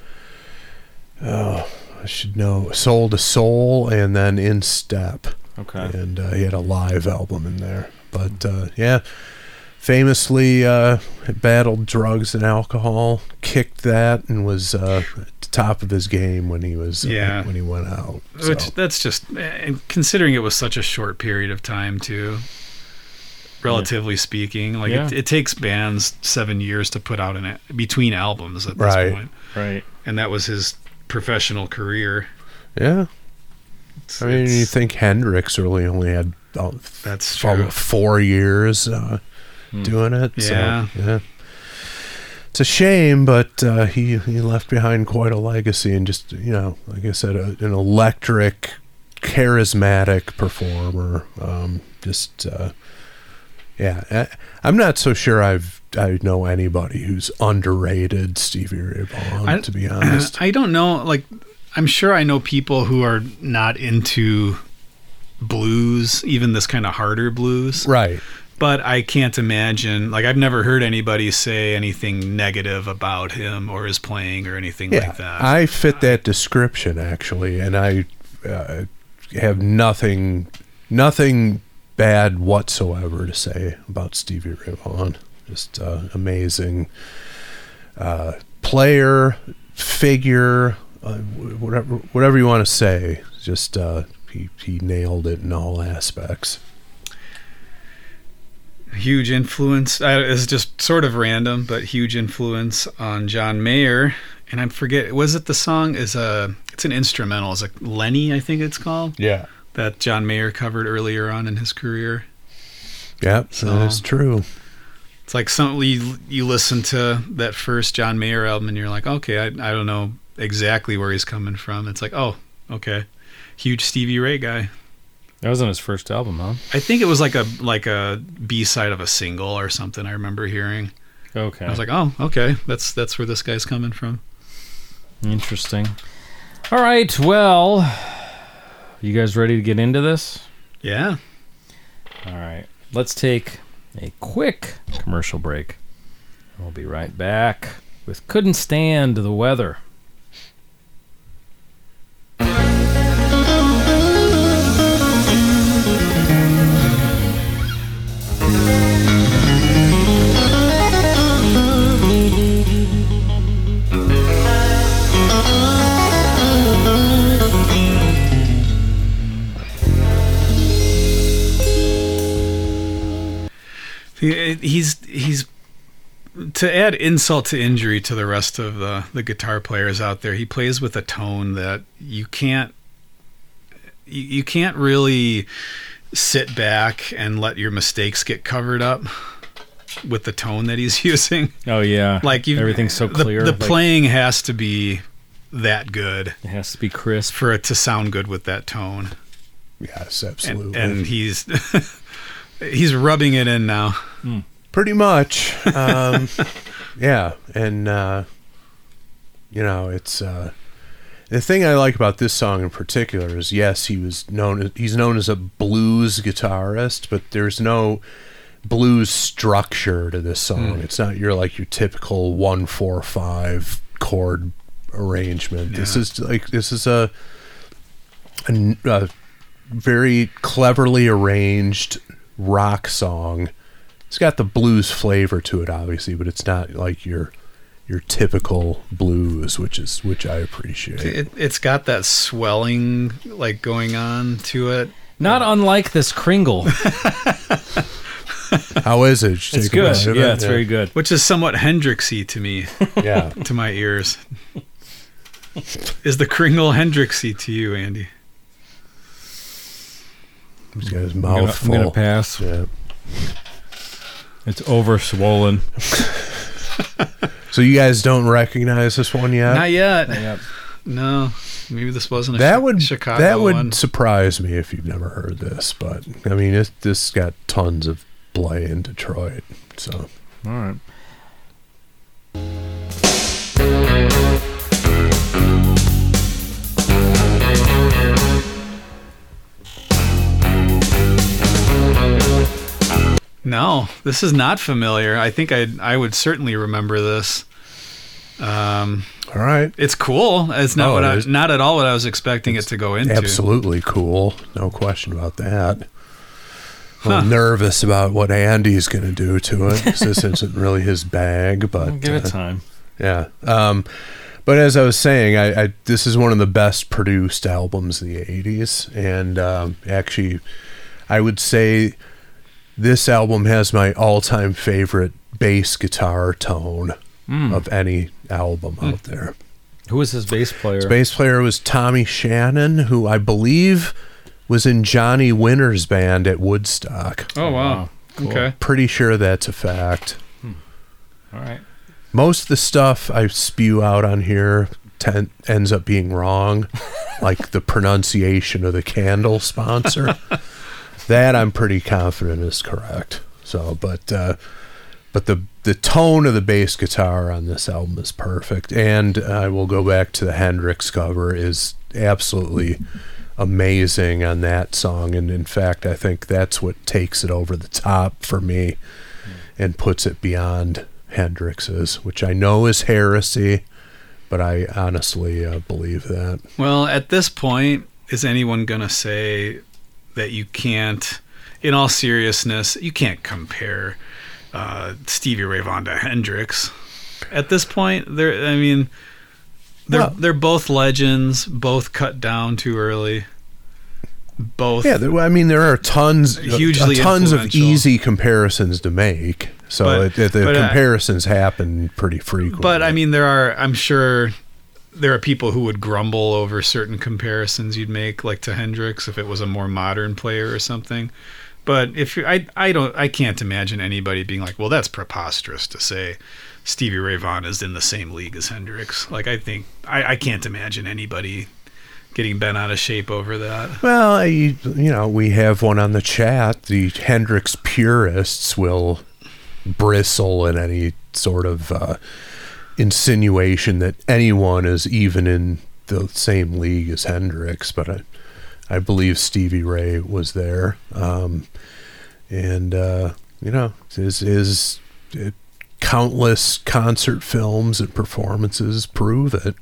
oh, I should know. Soul to Soul, and then In Step. Okay. And uh, he had a live album in there. But uh, yeah, famously uh, battled drugs and alcohol, kicked that, and was uh, at the top of his game when he was uh, Yeah. when he went out. Which So, that's just and considering it was such a short period of time too. Relatively speaking, like Yeah. it, it takes bands seven years to put out an between albums at this Right. point, Right. and that was his professional career. yeah. It's- I mean, it's- you think Hendrix really only had uh, that's f- true. four years uh, doing it. Yeah. So, yeah. It's a shame, but uh, he he left behind quite a legacy, and just, you know, like I said, a, an electric, charismatic performer. Um, just uh, yeah, I, I'm not so sure I've I know anybody who's underrated Stevie Ray Vaughan, I- to be honest. I don't know. Like, I'm sure I know people who are not into blues, even this kind of harder blues. Right. But I can't imagine, like, I've never heard anybody say anything negative about him or his playing or anything Yeah, like that. I fit that description, actually, and I uh, have nothing, nothing bad whatsoever to say about Stevie Ray Vaughan. Just uh, amazing uh, player, figure, uh, whatever, whatever you want to say. Just uh, he he nailed it in all aspects. huge influence. I, it's just sort of random, but huge influence on John Mayer. And I forget, was it the song? Is a it's an instrumental. It's like Lenny, I think it's called. Yeah. That John Mayer covered earlier on in his career. Yep, So- that is true. It's like some you, you listen to that first John Mayer album and you're like, okay, I I don't know exactly where he's coming from. It's like, oh, okay, huge Stevie Ray guy. That was on his first album, huh? I think it was like a like a B side of a single or something. I remember hearing. Okay. I was like, oh, okay, that's that's where this guy's coming from. Interesting. All right, well, you guys ready to get into this? Yeah. All right. Let's take a quick commercial break. We'll be right back with Couldn't Stand the Weather. He, he's he's to add insult to injury to the rest of the the guitar players out there. He plays with a tone that you can't you, you can't really sit back and let your mistakes get covered up with the tone that he's using. Oh, yeah. Like you, Everything's so the- clear. The, like, playing has to be that good it has to be crisp. for it to sound good with that tone. Yes, And, absolutely. and he's he's rubbing it in now. Pretty much. Um, yeah. And, uh, you know, it's uh, the thing I like about this song in particular is, yes, he was known, he's known as a blues guitarist, but there's no blues structure to this song. It's not your, like, your typical one, four, five chord arrangement. This Yeah. is like, this is a, a, a very cleverly arranged rock song. It's got the blues flavor to it, obviously, but it's not like your your typical blues, which is which I appreciate. It, it's got that swelling like going on to it. Not unlike this Kringle. How is it? Did you It's take a bite good. of Yeah, it? it's very good. Which is somewhat Hendrixy to me, Yeah. to my ears. Is the Kringle Hendrixy to you, Andy? He's got his I'm mouth gonna, I'm full. gonna pass. Yeah. It's over swollen. So you guys don't recognize this one yet? Not yet. Yep. No, maybe this wasn't a that Chi- would Chicago that would one. surprise me if you've never heard this, but I mean, it, this got tons of play in Detroit. So All right. No, this is not familiar. I think I I would certainly remember this. Um, all right, it's cool. It's not Oh, what it I is. not at all what I was expecting it to go into. absolutely cool, no question about that. A little Huh. nervous about what Andy's going to do to it. 'Cause this isn't really his bag, but I'll give it uh, time. yeah. Um, but as I was saying, I, I this is one of the best produced albums of the eighties, and um, actually, I would say this album has my all-time favorite bass guitar tone of any album out there. Who was his bass player? His bass player was Tommy Shannon, who I believe was in Johnny Winter's band at Woodstock. Oh wow. Wow. Cool. Okay. Pretty sure that's a fact. All right. Most of the stuff I spew out on here ten- ends up being wrong, like the pronunciation of the candle sponsor. That I'm pretty confident is correct. So, but uh, but the the tone of the bass guitar on this album is perfect, and I will go back to the Hendrix cover is absolutely amazing on that song, and in fact, I think that's what takes it over the top for me and puts it beyond Hendrix's, which I know is heresy, but I honestly uh, believe that. Well, at this point, is anyone gonna say that you can't, in all seriousness, you can't compare uh, Stevie Ray Vaughan to Hendrix? At this point, they're, I mean, they're Well- they're both legends, both cut down too early. both. Yeah, there, I mean, there are tons, Hugely uh, tons of influential. easy comparisons to make. So But- it, it, the but, uh, comparisons happen pretty frequently. But I mean, there are. I'm sure there are people who would grumble over certain comparisons you'd make, like to Hendrix, if it was a more modern player or something. But if you, I, I don't, I can't imagine anybody being like, well, that's preposterous to say Stevie Ray Vaughan is in the same league as Hendrix. Like, I think I, I can't imagine anybody getting bent out of shape over that. Well, I, you know, we have one on the chat. The Hendrix purists will bristle at any sort of uh, insinuation that anyone is even in the same league as Hendrix, but I, I believe Stevie Ray was there, um, and uh, you know, his his uh, countless concert films and performances prove it.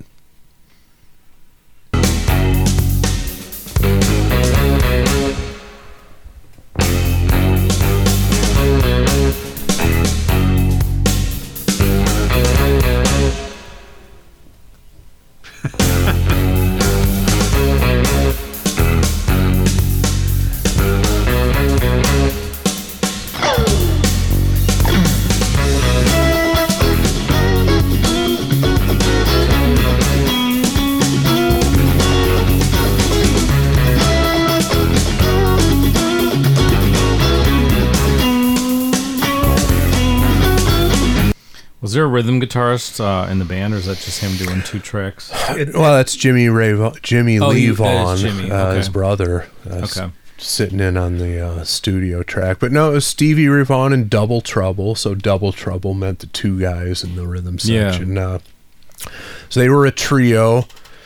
Was there a rhythm guitarist uh, in the band, or is that just him doing two tracks? Well, that's Jimmy Ray, Va- Jimmy Oh, Lee you- that Vaughan, is Jimmy, uh, okay. his brother, uh, s- Okay. sitting in on the uh, studio track. But no, it was Stevie Ray Vaughan and Double Trouble. So Double Trouble meant the two guys in the rhythm Yeah. section. Uh, so they were a trio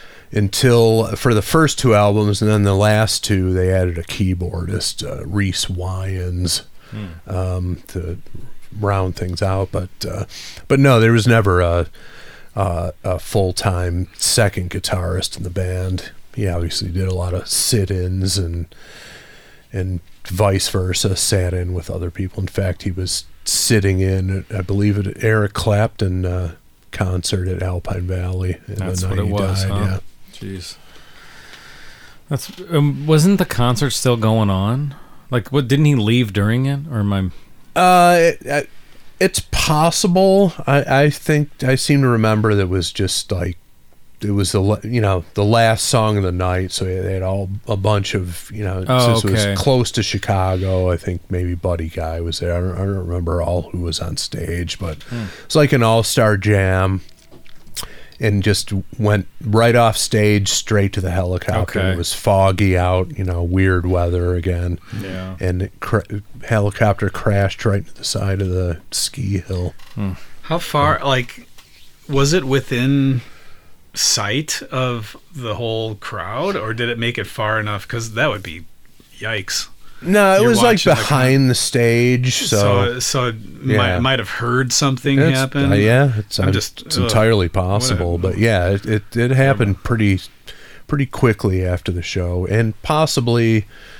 until for the first two albums, and then the last two they added a keyboardist, uh, Reese Wyans, um, to round things out. But uh, but no, there was never a, a, a full-time second guitarist in the band. He obviously did a lot of sit-ins and and vice versa, sat in with other people. In fact, he was sitting in, I believe, at Eric Clapton uh, concert at Alpine Valley. In That's the what night it he was, died, huh? yeah. Jeez. That's um, wasn't the concert still going on? Like, what? Didn't he leave during it, or am I? Uh, it, it, it's possible. I, I think I seem to remember that was just like it was the la- you know the last song of the night, so they had all a bunch of you know Oh, since it okay. was close to Chicago. I think maybe Buddy Guy was there. I don't, I don't remember all who was on stage, but it's like an all-star jam. And just went right off stage straight to the helicopter. Okay. It was foggy out, you know, weird weather again. Yeah. And it cra- helicopter crashed right into the side of the ski hill. How far, like, was it within sight of the whole crowd, or did it make it far enough? Because that would be, yikes. No, it You're was like watching the behind the stage. So, So, so, it yeah. might, might have heard something it's, happen. uh, yeah, it's, I'm uh, just- it's ugh, entirely possible. whatever. But yeah, it, it, it happened pretty pretty quickly after the show, and possibly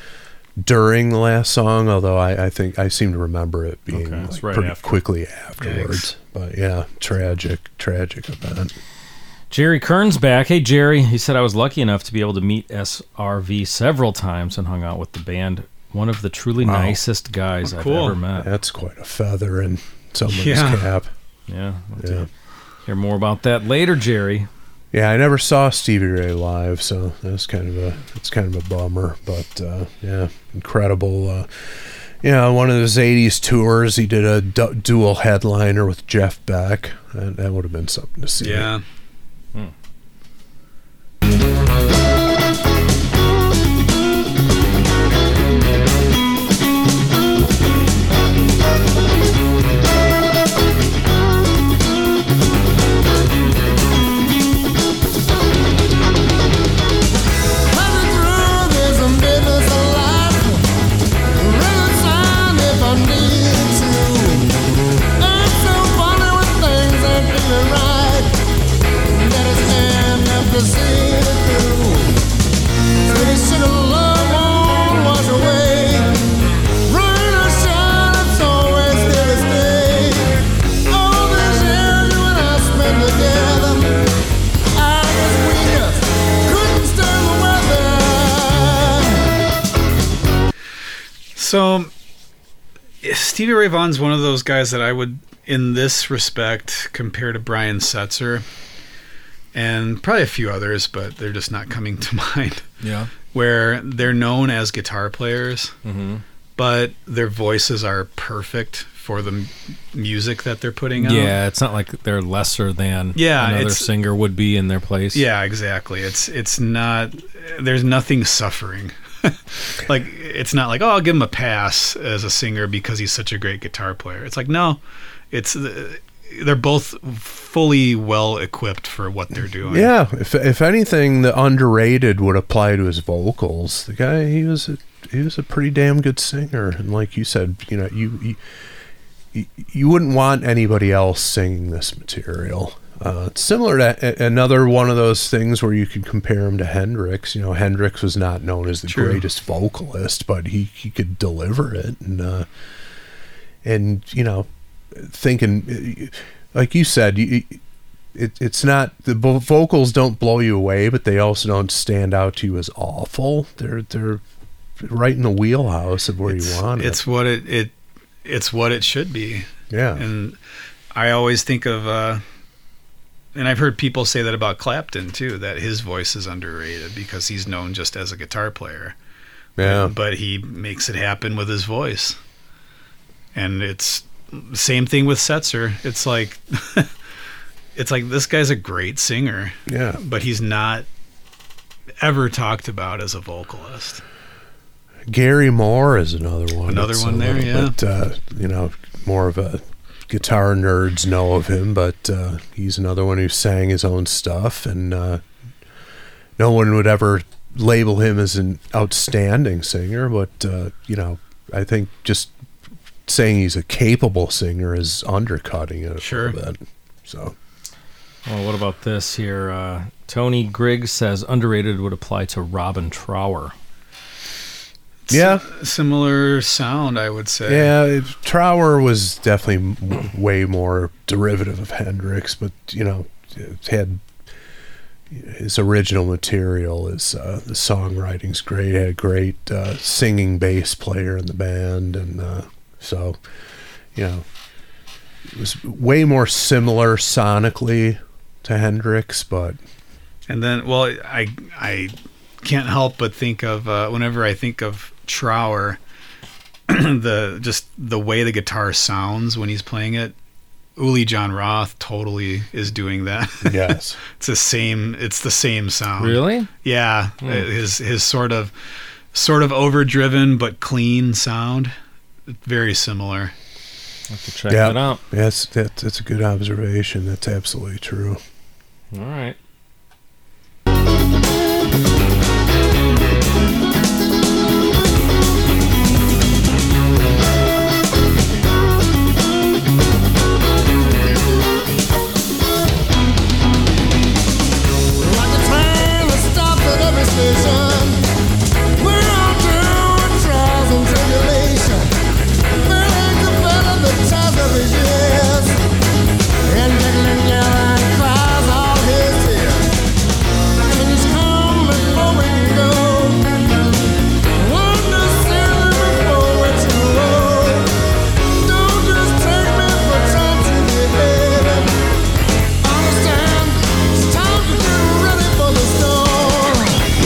during the last song. Although I, I think I seem to remember it being Okay, it's like, right pretty after. quickly afterwards. But yeah, tragic, tragic event. Jerry Kern's back. Hey, Jerry. He said I was lucky enough to be able to meet S R V several times and hung out with the band. One of the truly Wow. nicest guys Oh, I've cool. ever met. That's quite a feather in someone's Yeah. cap. Yeah. We'll Yeah. hear more about that later, Jerry. Yeah, I never saw Stevie Ray live, so that's kind of a it's kind of a bummer. But uh, yeah, incredible. Uh, you know, one of his eighties tours, he did a du- dual headliner with Jeff Beck. That, that would have been something to see. Yeah. Right, that is end of the city through. So, Stevie Ray Vaughan's one of those guys that I would, in this respect, compare to Brian Setzer, and probably a few others, but they're just not coming to mind. Yeah. Where they're known as guitar players, Mm-hmm. but their voices are perfect for the m- music that they're putting out. Yeah, it's not like they're lesser than Yeah, another it's- singer would be in their place. Yeah, exactly. It's it's not. There's nothing suffering. Like, it's not like, oh, I'll give him a pass as a singer because he's such a great guitar player. It's like, no, it's they're both fully well equipped for what they're doing. Yeah, if if anything, the underrated would apply to his vocals. The guy, he was a, he was a pretty damn good singer, and like you said, you know, you you, you wouldn't want anybody else singing this material. Uh, it's similar to a- another one of those things where you could compare him to Hendrix. You know, Hendrix was not known as the True. greatest vocalist, but he, he could deliver it, and uh, and you know, thinking like you said, you, it, it's not the vo- vocals don't blow you away, but they also don't stand out to you as awful. They're they're right in the wheelhouse of where it's, you want it's it. what it, it it's what it should be. Yeah, And I always think of, uh, and I've heard people say that about Clapton too, that his voice is underrated because he's known just as a guitar player. yeah. But he makes it happen with his voice. And it's same thing with Setzer. It's like it's like this guy's a great singer, Yeah. but he's not ever talked about as a vocalist. Gary Moore is another one. Another It's one a there, little yeah. bit, uh, you know, more of a guitar nerds know of him, but uh, he's another one who sang his own stuff, and uh, no one would ever label him as an outstanding singer. But uh, you know, I think just saying he's a capable singer is undercutting it a Sure. little bit. So Well, what about this here? Uh, Tony Griggs says underrated would apply to Robin Trower. yeah. Similar sound, I would say. Yeah, it, Trower was definitely m- way more derivative of Hendrix, but you know, it had his original material. Is uh, the songwriting's great. He had a great uh, singing bass player in the band, and uh, so you know, it was way more similar sonically to Hendrix, but And then, well, I I can't help but think of uh, whenever I think of Trower, the just the way the guitar sounds when he's playing it. Uli John Roth totally is doing that. yes, It's the same. It's the same sound. Really? Yeah. His his sort of sort of overdriven but clean sound. Very similar. Have to check yeah, that out. That's that, that's a good observation. That's absolutely true. All right. Like a train that stops at every station, we're on through trials and tribulation. Feeling to better the times of his years, and Declan Gallagher cries all his tears. And he's come before we go. Wonder sailing before we're too old. Don't just take me for trying to get better. Understand, it's time to get ready for the storm.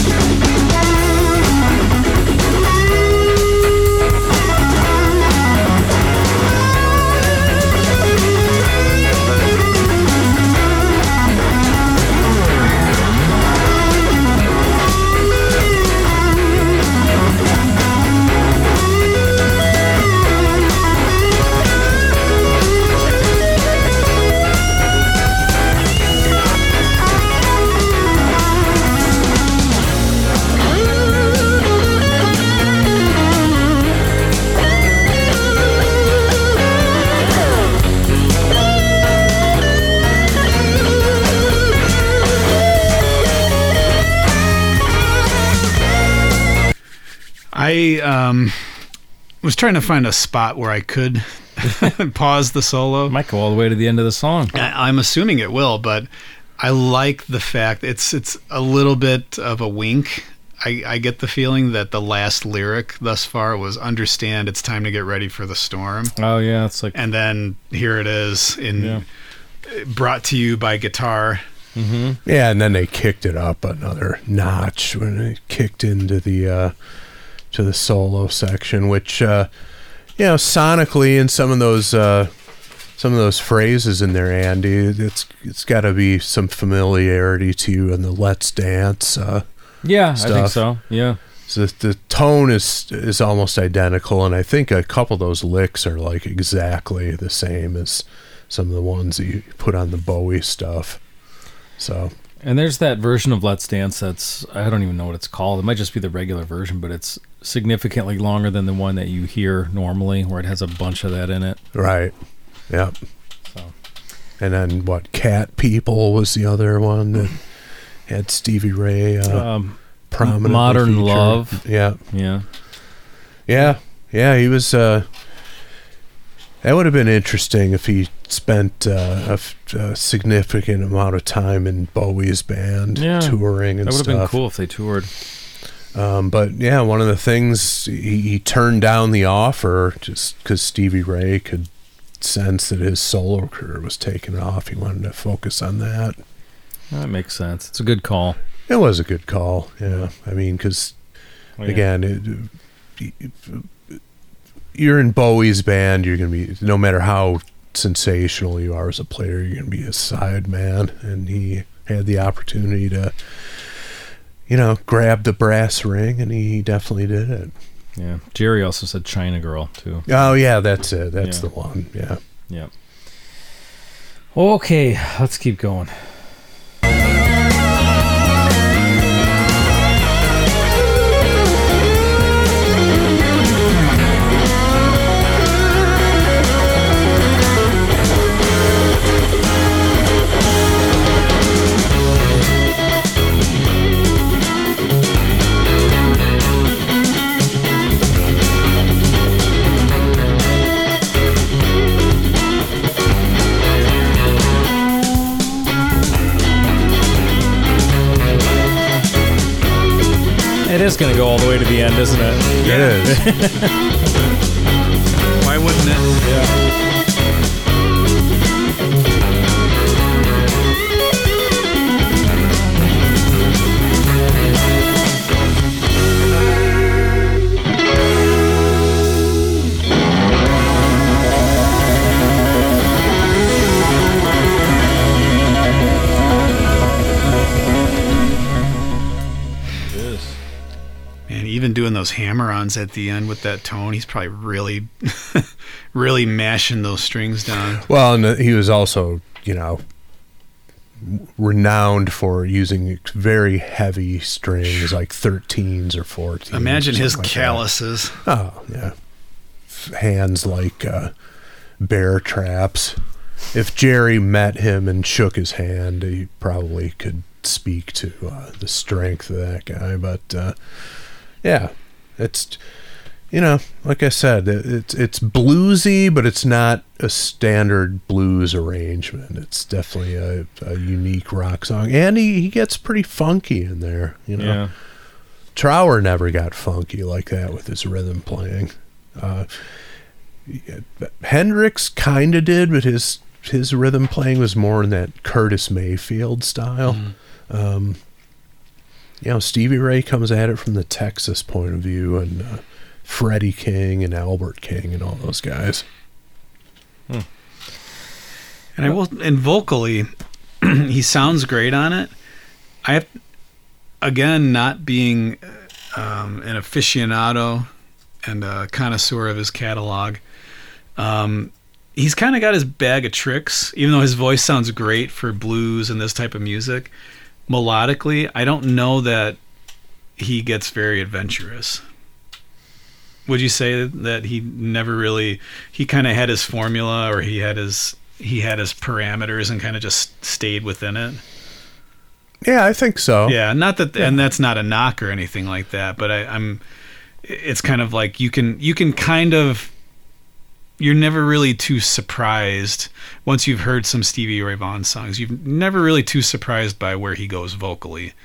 I um, was trying to find a spot where I could pause the solo. Might go all the way to the end of the song. I, I'm assuming it will, but I like the fact it's it's a little bit of a wink I, I get the feeling that the last lyric thus far was "Understand, it's time to get ready for the storm," Oh yeah, it's like and then here it is in Yeah. brought to you by guitar. Yeah, and then they kicked it up another notch when they kicked into the uh, to the solo section, which uh, you know, sonically in some of those uh, some of those phrases in there, Andy, it's it's got to be some familiarity to you in the Let's Dance. Uh, yeah, I think stuff. so. Yeah. so the, the tone is is almost identical, and I think a couple of those licks are like exactly the same as some of the ones that you put on the Bowie stuff. So. And there's that version of Let's Dance that's, I don't even know what it's called. It might just be the regular version, but it's significantly longer than the one that you hear normally, where it has a bunch of that in it. Right. Yep. So. And then what? Cat People was the other one that had Stevie Ray uh, Um, prominently Modern featured. Love. Yeah. Yeah. Yeah. Yeah. He was. Uh, that would have been interesting if he spent uh, a, f- a significant amount of time in Bowie's band, Yeah. touring and That would have stuff. been cool if they toured. Um, but yeah, one of the things he, he turned down the offer just because Stevie Ray could sense that his solo career was taking off. He wanted to focus on that. That makes sense. It's a good call. It was a good call. Yeah, I mean, because Oh, yeah. again, it, you're in Bowie's band. You're gonna be, no matter how sensational you are as a player, you're gonna be a side man, and he had the opportunity to, you know, grab the brass ring, and he definitely did it. Yeah. Jerry also said China Girl, too. Oh yeah, that's it. That's Yeah. the one. Yeah. Yeah. Okay, let's keep going. It is going to go all the way to the end, isn't it? It is. Why wouldn't it? Yeah. And even doing those hammer-ons at the end with that tone, he's probably really, really mashing those strings down. Well, and he was also, you know, renowned for using very heavy strings, like thirteens or fourteens. Imagine or his something like that. calluses. Oh, yeah. Hands like uh, bear traps. If Jerry met him and shook his hand, he probably could speak to uh, the strength of that guy. But, uh, yeah, it's, you know, like I said, it- it's it's bluesy, but it's not a standard blues arrangement. It's definitely a, a unique rock song. And he, he gets pretty funky in there, you know. Yeah. Trower never got funky like that with his rhythm playing. Uh, yeah, Hendrix kind of did, but his his rhythm playing was more in that Curtis Mayfield style. Um, you know, Stevie Ray comes at it from the Texas point of view, and uh, Freddie King and Albert King and all those guys. And I will, and vocally, he sounds great on it. I have, again, not being um, an aficionado and a connoisseur of his catalog. Um, he's kind of got his bag of tricks, even though his voice sounds great for blues and this type of music. Melodically, I don't know that he gets very adventurous. Would you say that he never really, he kind of had his formula, or he had his he had his parameters and kind of just stayed within it? Yeah, I think so. Yeah, not that, and that's not a knock or anything like that, but I, I'm, it's kind of like you can you can kind of, you're never really too surprised once you've heard some Stevie Ray Vaughan songs. You're never really too surprised by where he goes vocally.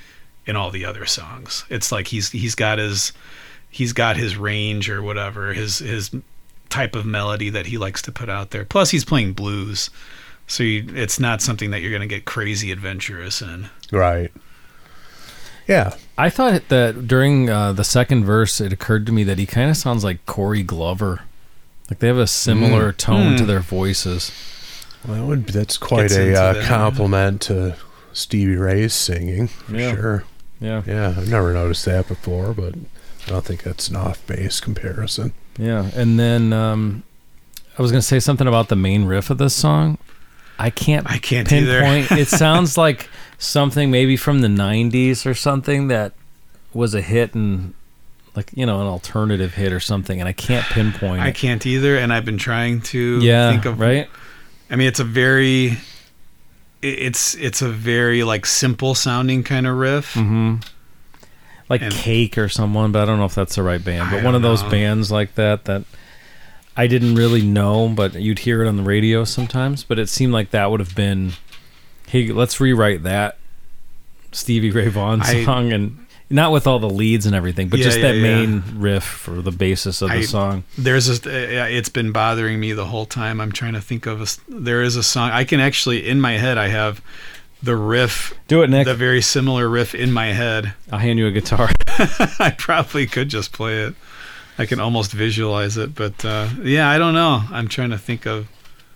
in all the other songs. It's like he's he's got his he's got his range or whatever, his his type of melody that he likes to put out there. Plus he's playing blues, so you, it's not something that you're going to get crazy adventurous in. Right. Yeah. I thought that during uh, the second verse, it occurred to me that he kind of sounds like Corey Glover. Like they have a similar Mm. tone Mm. to their voices. Well, that would, that's quite Gets a into uh, that. compliment to Stevie Ray's singing, for Yeah. sure. Yeah. Yeah, I've never noticed that before, but I don't think that's an off-base comparison. Yeah. And then um, I was going to say something about the main riff of this song. I can't I can't either. pinpoint. It sounds like something maybe from the nineties or something that was a hit and like, you know, an alternative hit or something. And I can't pinpoint I it. can't either, and I've been trying to Yeah. think of right. I mean, it's a very, it- it's it's a very like simple sounding kind of riff. Mm-hmm. Like And- Cake or someone, but I don't know if that's the right band. But I one of don't those know. bands like that that I didn't really know, but you'd hear it on the radio sometimes. But it seemed like that would have been, hey, let's rewrite that Stevie Ray Vaughan I- song, and not with all the leads and everything, but Yeah, just yeah, that yeah. main riff for the basis of the I- song. There's a, uh, it's been bothering me the whole time. I'm trying to think of a, s- there is a song I can actually in my head. I have the riff, Do it, Nick. the very similar riff in my head. I'll hand you a guitar. I probably could just play it. I can almost visualize it, but uh, yeah, I don't know. I'm trying to think of.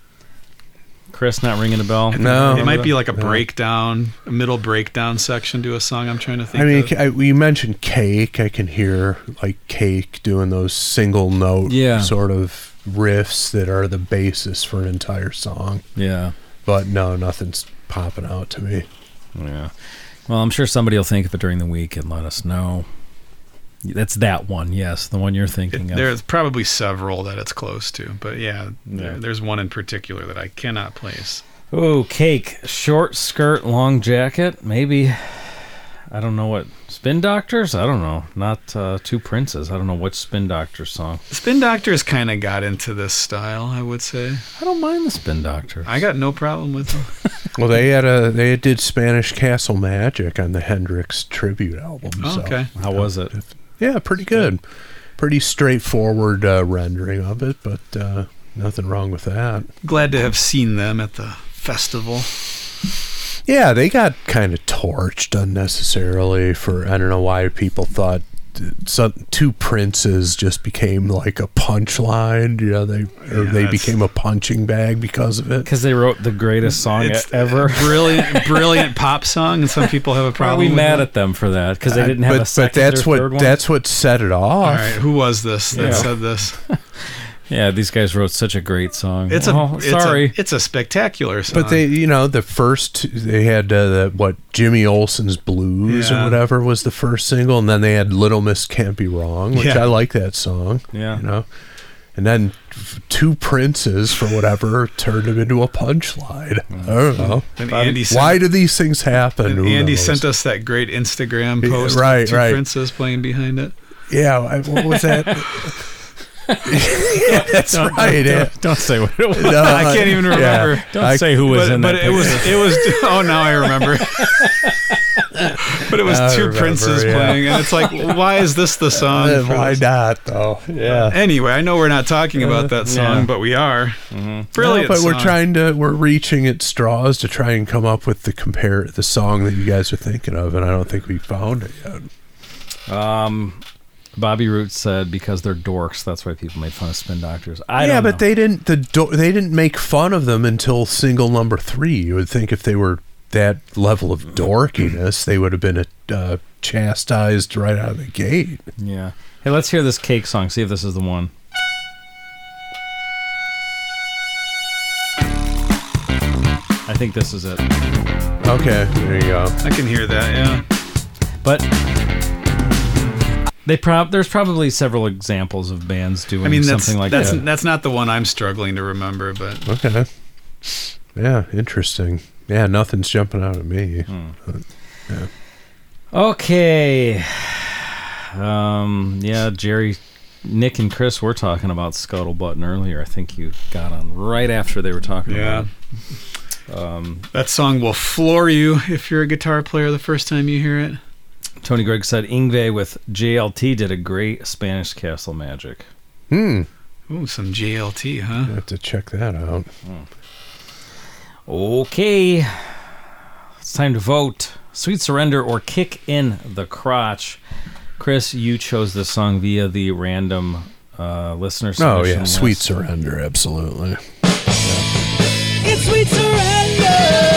Chris, not ringing a bell. No. It might be like a No. breakdown, a middle breakdown section to a song. I'm trying to think. I mean, of. I, you mentioned Cake. I can hear like Cake doing those single note Yeah. sort of riffs that are the basis for an entire song. Yeah. But no, nothing's popping out to me. Yeah. Well, I'm sure somebody will think of it during the week and let us know. That's that one, yes, the one you're thinking It- of. there's probably several that it's close to, but yeah, Yeah. There, there's one in particular that I cannot place. Oh, Cake, short skirt, long jacket, maybe. I don't know what Spin Doctors. I don't know. Not uh, Two Princes. I don't know which Spin Doctors song. Spin Doctors kind of got into this style, I would say. I don't mind the Spin Doctors. I got no problem with them. Well, they had a they did Spanish Castle Magic on the Hendrix tribute album. Oh, so, okay. How was it? yeah, pretty good. Pretty straightforward uh, rendering of it, but uh, nothing wrong with that. Glad to have seen them at the festival. Yeah, they got kind of torched unnecessarily for I don't know why people thought some, Two Princes just became like a punchline. You know, they or Yeah, they that's- became a punching bag because of it. Because they wrote the greatest song It's ever. brilliant, brilliant pop song, and some people have a Are problem. we with mad it. at them for that? Because they didn't have but, a second but that's or what third one? that's what set it off. All right, who was this that Yeah. said this? Yeah, these guys wrote such a great song. It's a oh, it's sorry. A, it's a spectacular song. But they, you know, the first they had uh, the, what Jimmy Olsen's Blues Yeah. or whatever was the first single, and then they had Little Miss Can't Be Wrong, which Yeah. I like that song. Yeah. you know, and then f- Two Princes for whatever turned him into a punchline. I don't know. And Andy sent, Why do these things happen? and Who Andy knows? sent us that great Instagram Yeah, post. right, with Two right. Princes playing behind it. Yeah, I, what was that? yeah, that's Don't- right. Don't, yeah. don't, don't say what it was. No, I can't even yeah. remember. Don't I- say who was But, in but that it was picture. it was oh now I remember. But it was I Two remember, Princes yeah. playing, and it's like, why is this the song? Uh, for why this? not though? Yeah. Anyway, I know we're not talking about that song, Yeah. but we are. Mm-hmm. Brilliant. No, but we're song. trying to we're reaching at straws to try and come up with the compare the song that you guys are thinking of, and I don't think we found it yet. Um, Bobby Root said because they're dorks, that's why people made fun of Spin Doctors. I yeah, don't but know. they didn't the do- they didn't make fun of them until single number three. You would think if they were that level of dorkiness, they would have been uh, chastised right out of the gate. Yeah. Hey, let's hear this Cake song. See if this is the one. I think this is it. Okay, there you go. I can hear that. Yeah. But they prob there's probably several examples of bands doing I mean, that's something like that's that. that's not the one I'm struggling to remember, but Okay. Yeah, interesting. Yeah, nothing's jumping out at me. Okay. Um, yeah, Jerry, Nick, and Chris were talking about Scuttlebutton earlier. I think you got on right after they were talking yeah. about it. Um, That song will floor you if you're a guitar player the first time you hear it. Tony Gregg said Yngwie with J L T did a great Spanish Castle Magic. Hmm. Ooh, some J L T, huh? I have to check that out. Okay. It's time to vote. Sweet Surrender or Kick in the Crotch. Chris, you chose this song via the random uh, listener submission Oh, yeah. list. Sweet Surrender, absolutely. It's sweet surrender.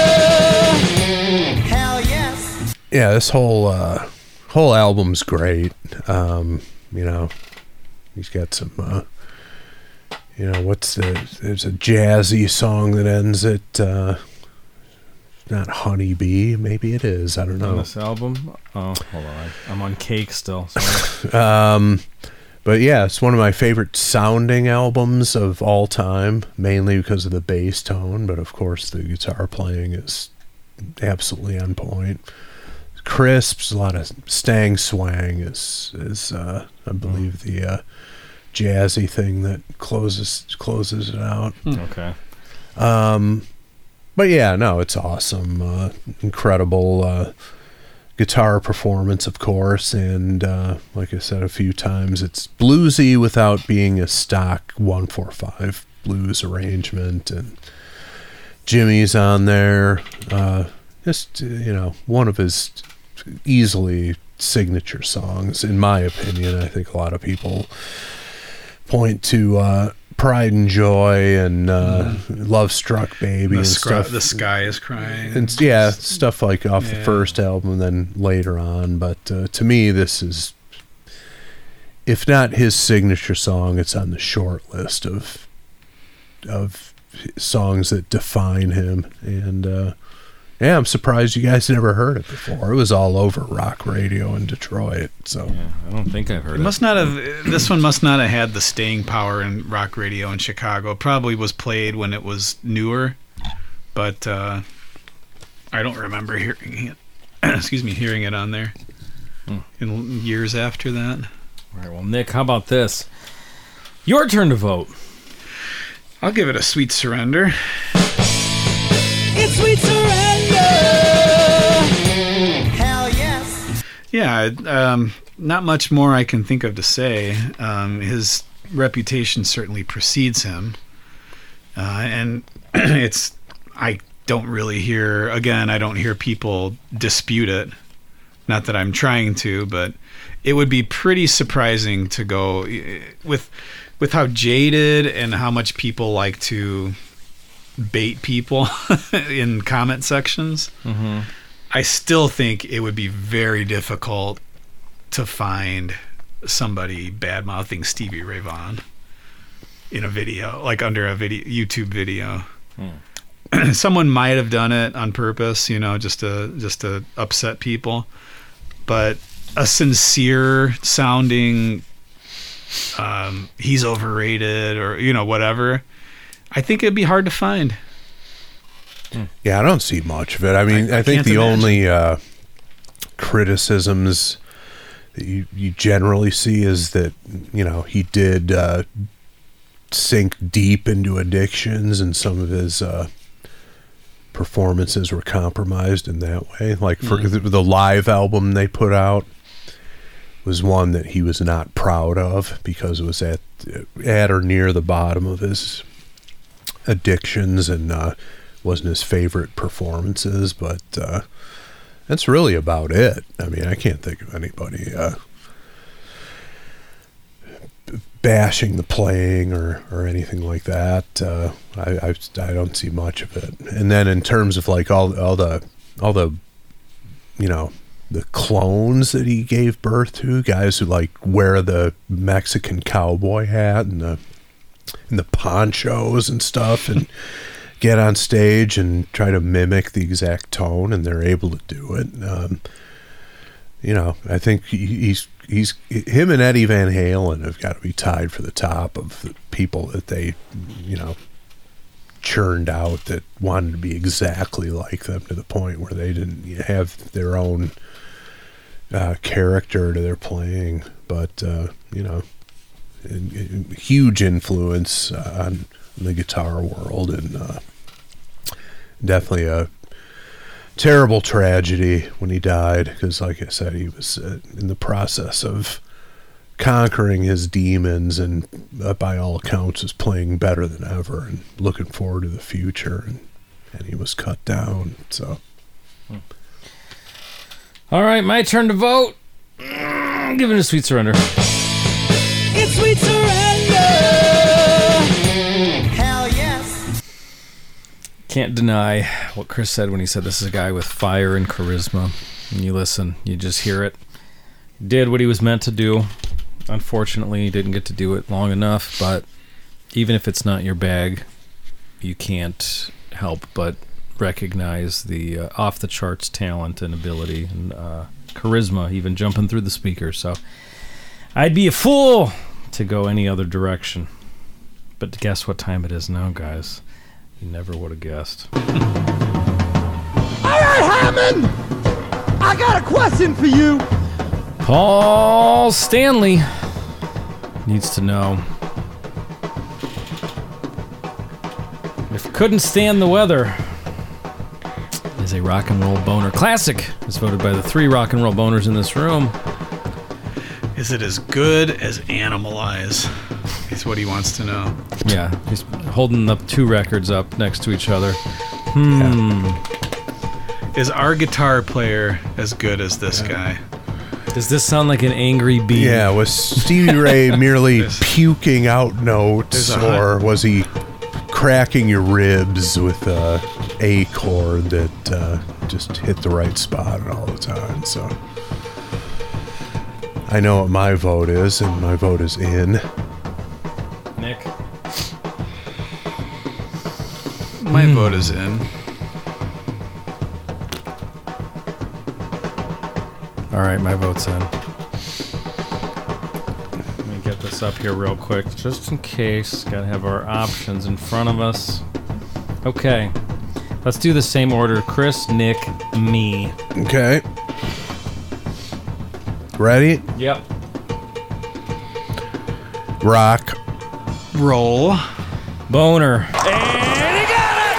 Hell yes. Yeah, this whole uh, whole album's great. Um, you know, he's got some, uh, you know, what's the, there's a jazzy song that ends at, uh, not Honeybee, maybe it is, I don't On know. this album? Oh, hold on. I'm on Cake still. Sorry. Um, but yeah, it's one of my favorite sounding albums of all time, mainly because of the bass tone, but of course the guitar playing is absolutely on point. Crisps, a lot of stang swang is, is uh, I believe, the uh, jazzy thing that closes closes it out. Okay. Um, but yeah, no, it's awesome. Uh, incredible uh, guitar performance, of course, and uh, like I said a few times, it's bluesy without being a stock one four five blues arrangement, and Jimmy's on there. Uh, just, you know, one of his easily signature songs, in my opinion. I think a lot of people point to uh, Pride and Joy and uh, Love Struck Baby The, and scr- stuff. the Sky is Crying. And yeah, stuff like off the Yeah. first album, then later on. But uh, to me, this is, if not his signature song, it's on the short list of of songs that define him. And uh, yeah, I'm surprised you guys never heard it before. It was all over rock radio in Detroit. So Yeah, I don't think I've heard It it. must not have. This one must not have had the staying power in rock radio in Chicago. It probably was played when it was newer, but uh, I don't remember hearing it. Excuse me, hearing it on there Hmm. in years after that. All right, well, Nick, how about this? Your turn to vote. I'll give it a sweet surrender. It's sweet surrender. Hell yes. Yeah, um, not much more I can think of to say. Um, his reputation certainly precedes him, uh, and it's. I don't really hear. Again, I don't hear people dispute it. Not that I'm trying to, but it would be pretty surprising to go with with how jaded and how much people like to bait people in comment sections. Mm-hmm. I still think it would be very difficult to find somebody bad mouthing Stevie Ray Vaughan in a video, like under a video YouTube video. Hmm. Someone might have done it on purpose, you know, just to just to upset people. But a sincere sounding um, he's overrated or, you know, whatever, I think it'd be hard to find. yeah, I don't see much of it. I mean, I- I, I think can't the imagine. only uh, criticisms that you, you generally see is that, you know, he did uh, sink deep into addictions, and some of his uh, performances were compromised in that way. Like for the, the live album they put out was one that he was not proud of because it was at at or near the bottom of his addictions, and uh, wasn't his favorite performances. But uh, that's really about it. I mean, I can't think of anybody uh, bashing the playing or, or anything like that. Uh, I, I I don't see much of it. And then in terms of like all all the all the you know the clones that he gave birth to, guys who like wear the Mexican cowboy hat and the and the ponchos and stuff, and get on stage and try to mimic the exact tone, and they're able to do it. Um, you know, I think he, he's he's him and Eddie Van Halen have got to be tied for the top of the people that they, you know, churned out that wanted to be exactly like them, to the point where they didn't have their own uh, character to their playing. But uh, you know, and, and huge influence uh, on the guitar world, and uh, definitely a terrible tragedy when he died, because, like I said, he was uh, in the process of conquering his demons, and uh, by all accounts was playing better than ever and looking forward to the future, and, and he was cut down. So, all right, my turn to vote. Mm, give it a sweet surrender. It's sweet surrender. Hell yes. Can't deny what Chris said when he said this is a guy with fire and charisma. When you listen, you just hear it. He did what he was meant to do. Unfortunately, he didn't get to do it long enough, but even if it's not your bag, you can't help but recognize the uh, off-the-charts talent and ability and uh, charisma, even jumping through the speakers. So I'd be a fool to go any other direction. But guess what time it is now, guys? You never would have guessed. All right, Hammond! I got a question for you. Paul Stanley needs to know if Couldn't Stand the Weather is a rock and roll boner classic. It's voted by the three rock and roll boners in this room. Is it as good as Animalize? Is what he wants to know. Yeah, he's holding up two records up next to each other. Hmm. Yeah. Is our guitar player as good as this yeah. guy? Does this sound like an angry bee? Yeah, was Stevie Ray merely puking out notes, or was he cracking your ribs with a A chord that uh, just hit the right spot all the time? So I know what my vote is, and my vote is in. Nick? My mm. vote is in. All right, my vote's in. Let me get this up here real quick, just in case. Gotta have our options in front of us. Okay, let's do the same order. Chris, Nick, me. Okay. Ready? Yep. Rock. Roll. Boner. And he got it!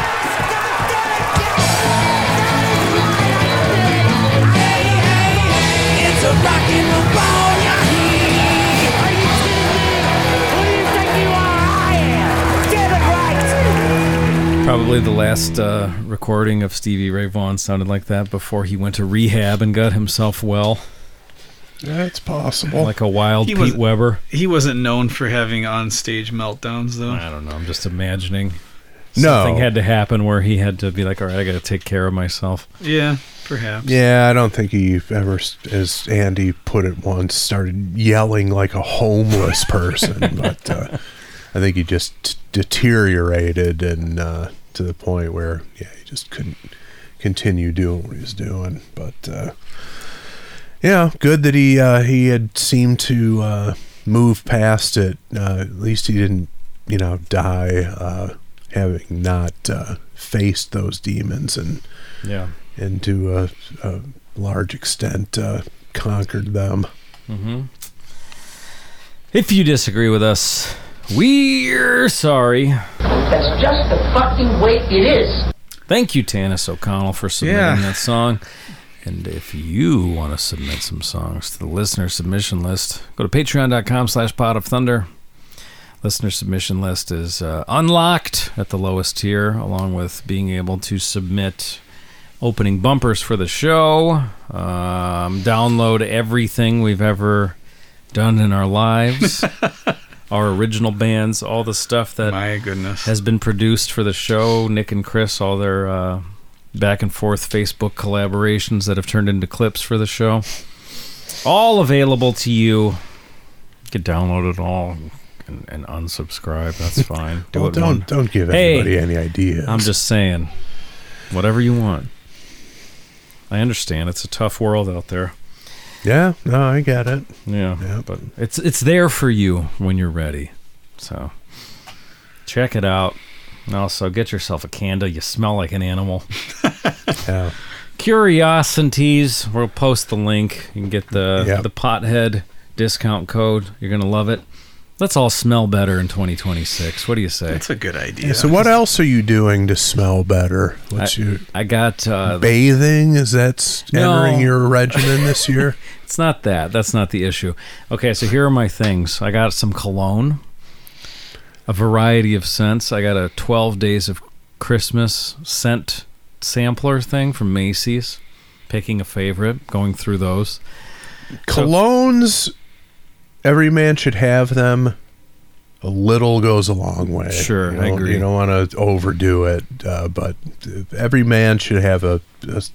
It's a rockin' roll boner. Are you kidding? Who do you think you are? I am. Get it right. Probably the last uh, recording of Stevie Ray Vaughan sounded like that before he went to rehab and got himself well. That's possible. Like a wild he Pete Weber. He wasn't known for having on-stage meltdowns, though. I don't know. I'm just imagining. No. Something had to happen where he had to be like, all right, I got to take care of myself. Yeah, perhaps. Yeah, I don't think he ever, as Andy put it once, started yelling like a homeless person. But uh, I think he just deteriorated and uh, to the point where, yeah, he just couldn't continue doing what he was doing. But... Uh, Yeah, good that he uh, he had seemed to uh, move past it. Uh, at least he didn't, you know, die uh, having not uh, faced those demons and yeah, and to a, a large extent uh, conquered them. Mm-hmm. If you disagree with us, we're sorry. That's just the fucking way it is. Thank you, Tanis O'Connell, for submitting Yeah. that song. And if you want to submit some songs to the listener submission list, go to patreon.com slash pot of thunder. Listener submission list is uh, unlocked at the lowest tier, along with being able to submit opening bumpers for the show, um, download everything we've ever done in our lives, our original bands, all the stuff that My goodness. has been produced for the show, Nick and Chris, all their... Uh, back and forth Facebook collaborations that have turned into clips for the show. All available to you. You can download it all and, and unsubscribe. That's fine. Do well, it don't one. don't give Hey, anybody any ideas. I'm just saying. Whatever you want. I understand. It's a tough world out there. Yeah, no, I get it. Yeah, Yeah. but it's it's there for you when you're ready. So check it out. And also, get yourself a candle. You smell like an animal. Yeah. Curiosities. We'll post the link. You can get the Yep. the Pothead discount code. You're going to love it. Let's all smell better in twenty twenty-six. What do you say? That's a good idea. So what else are you doing to smell better? I, What's your I got uh, bathing? Is that s- No. entering your regimen this year? It's not that. That's not the issue. Okay, so here are my things. I got some cologne, a variety of scents. I got a twelve Days of Christmas scent sampler thing from Macy's. Picking a favorite, going through those. Colognes, every man should have them. A little goes a long way. Sure, you I don't- agree. You don't want to overdo it, uh, but every man should have a, a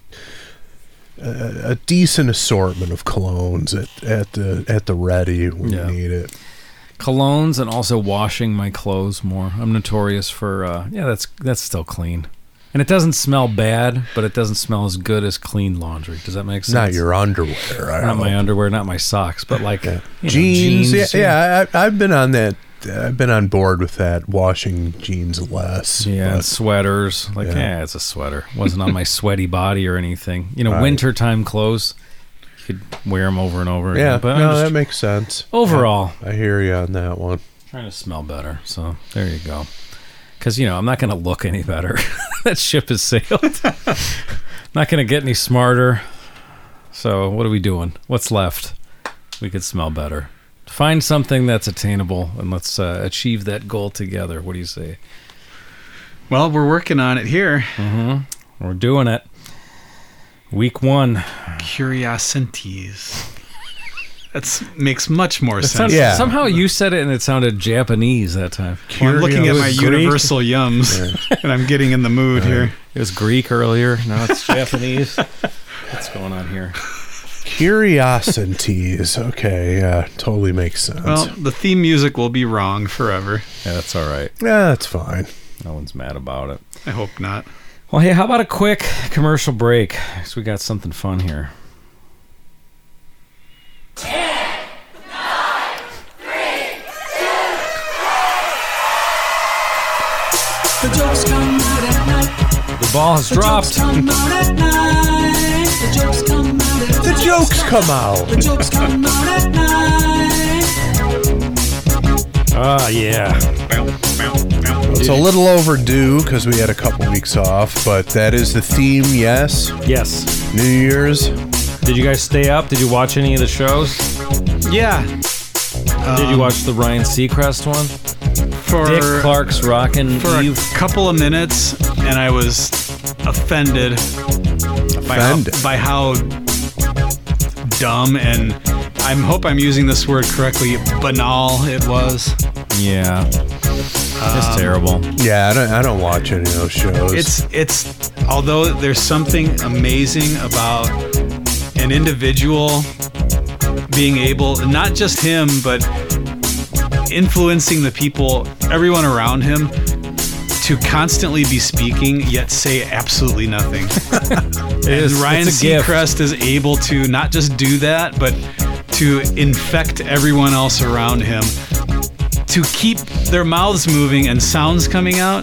a decent assortment of colognes at, at the at the ready when Yeah. you need it. Colognes and also washing my clothes more. I'm notorious for uh, yeah, that's that's still clean. And it doesn't smell bad, but it doesn't smell as good as clean laundry. Does that make sense? Not your underwear. I not my hope. underwear, not my socks, but like Yeah. you know, jeans. jeans. Yeah, yeah I, I've been on that. I've been on board with that. Washing jeans less. Yeah, and but- sweaters. Like, Yeah. yeah, it's a sweater. Wasn't on my sweaty body or anything. You know, Right. wintertime clothes, you could wear them over and over yeah. again. But no, I'm that just makes sense. overall I hear you on that one. trying to smell better. So there you go. Because, you know, I'm not going to look any better. That ship has sailed. Not going to get any smarter. So what are we doing? What's left? We could smell better. Find something that's attainable and let's uh, achieve that goal together. What do you say? Well, we're working on it here. Mm-hmm. We're doing it. Week one. Curiosities. That makes much more That sense. sounds- Yeah. Somehow you said it and it sounded Japanese that time. Well, I'm looking at my Greek. universal yums, and I'm getting in the mood here. It was Greek earlier. Now it's Japanese. What's going on here? Curiosities. Okay, yeah, totally makes sense. Well, the theme music will be wrong forever. Yeah, that's all right. yeah, that's fine. No one's mad about it. I hope not. Well, hey, how about a quick commercial break? Because we got something fun here. The jokes come out at night. The ball has The dropped. jokes come out at night. The jokes come out at The night. jokes come out. The jokes come out at night. Ah, yeah. It's a little overdue because we had a couple weeks off, but that is the theme, yes. Yes. New Year's. Did you guys stay up? Did you watch any of the shows? Yeah. Did you Um, watch the Ryan Seacrest one? for Dick Clark's Rockin' for Eve. a couple of minutes, and I was offended, by how, Offended. by how dumb and I hope I'm using this word correctly. Banal it was. Yeah. It's Um, terrible. Yeah, I don't, I don't watch any of those shows. It's it's although there's something amazing about an individual being able, not just him, but influencing the people, everyone around him, to constantly be speaking yet say absolutely nothing. It And is, Ryan it's a gift. Seacrest is able to not just do that, but to infect everyone else around him, to keep their mouths moving and sounds coming out,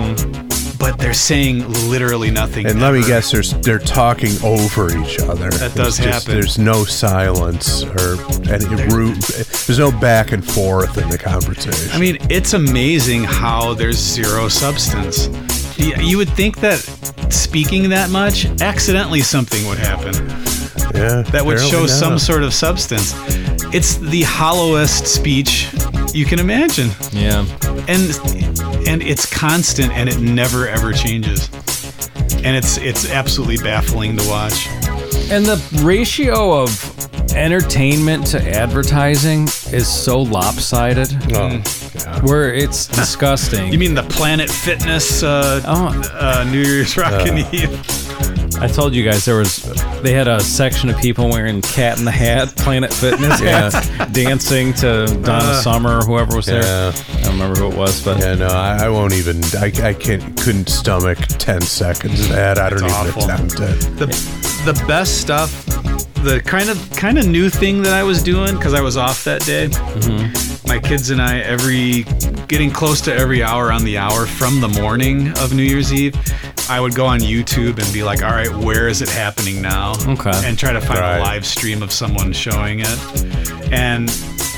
but they're saying literally nothing. and let me ever. guess, there's they're talking over each other. That There's does happen. There's no silence or any root. There's no back and forth in the conversation. I mean, it's amazing how there's zero substance. Y- You would think that speaking that much, accidentally something would happen yeah, that would apparently show not. some sort of substance. It's the hollowest speech you can imagine. Yeah. And and it's constant and it never ever changes. And it's it's absolutely baffling to watch. And the ratio of entertainment to advertising is so lopsided. Oh, Mm. yeah. Where it's disgusting. You mean the Planet Fitness uh, Oh. uh, New Year's Rockin' Eve? I told you guys there was they had a section of people wearing Cat in the Hat, Planet Fitness Yeah. hats, dancing to Donna Uh, Summer or whoever was there. Yeah. I don't remember who it was, but Yeah, no, I, I won't even. I, I can't. Couldn't stomach ten seconds of that. I don't It's even awful. attempt it. the the best stuff, the kind of kind of new thing that I was doing because I was off that day. My kids and I, every getting close to every hour on the hour from the morning of New Year's Eve, I would go on YouTube and be like, all right, where is it happening now? Okay. And try to find Right. a live stream of someone showing it. And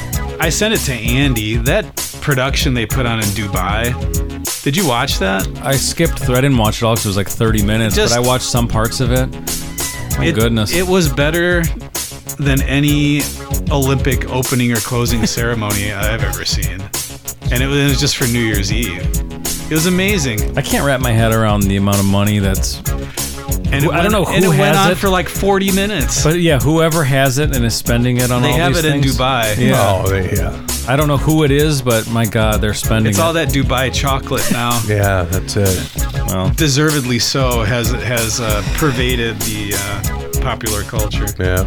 I sent it to Andy. That production they put on in Dubai. Did you watch that? I skipped through. I didn't watch it all because it was like thirty minutes, Just- but I watched some parts of it. My it, goodness. It was better than any Olympic opening or closing ceremony I've ever seen. And it was, it was just for New Year's Eve. It was amazing. I can't wrap my head around the amount of money that's. And it I don't went- know who and it has went on it. for like forty minutes. But yeah, whoever has it and is spending it on They all have these it in things. Dubai. Yeah. Oh, they, yeah. I don't know who it is, but my God, they're spending It's it. all that Dubai chocolate now. Yeah, that's it. Well, Deservedly so has has uh, pervaded the uh, popular culture. Yeah.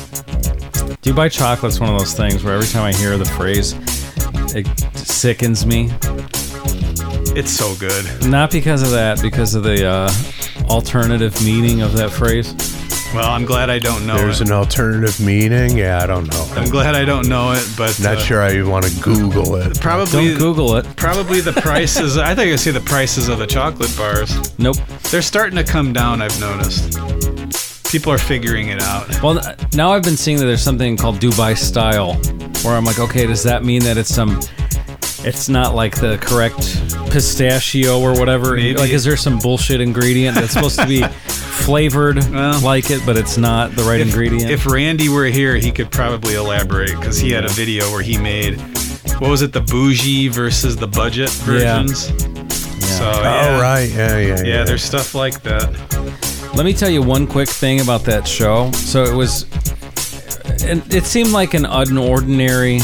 Dubai chocolate's one of those things where every time I hear the phrase, it sickens me. It's so good. Not because of that, because of the uh, alternative meaning of that phrase. Well, I'm glad I don't know There's it. an alternative meaning. Yeah, I don't know. I'm glad I don't know it, but Not uh, sure I even want to Google it. Probably Don't Google it. Probably the prices. I think I see the prices of the chocolate bars. Nope. They're starting to come down. I've noticed. People are figuring it out. Well, now I've been seeing that there's something called Dubai style, where I'm like, okay, does that mean that it's some? It's not like the correct pistachio or whatever. Maybe. Like, is there some bullshit ingredient that's supposed to be flavored Well, like it, but it's not the right If, ingredient? if Randy were here, he could probably elaborate because he had a video where he made, what was it, the bougie versus the budget Yeah. versions. So Oh, yeah, right. Yeah, yeah, yeah. yeah, there's stuff like that. Let me tell you one quick thing about that show. So it was, it, it seemed like an unordinary,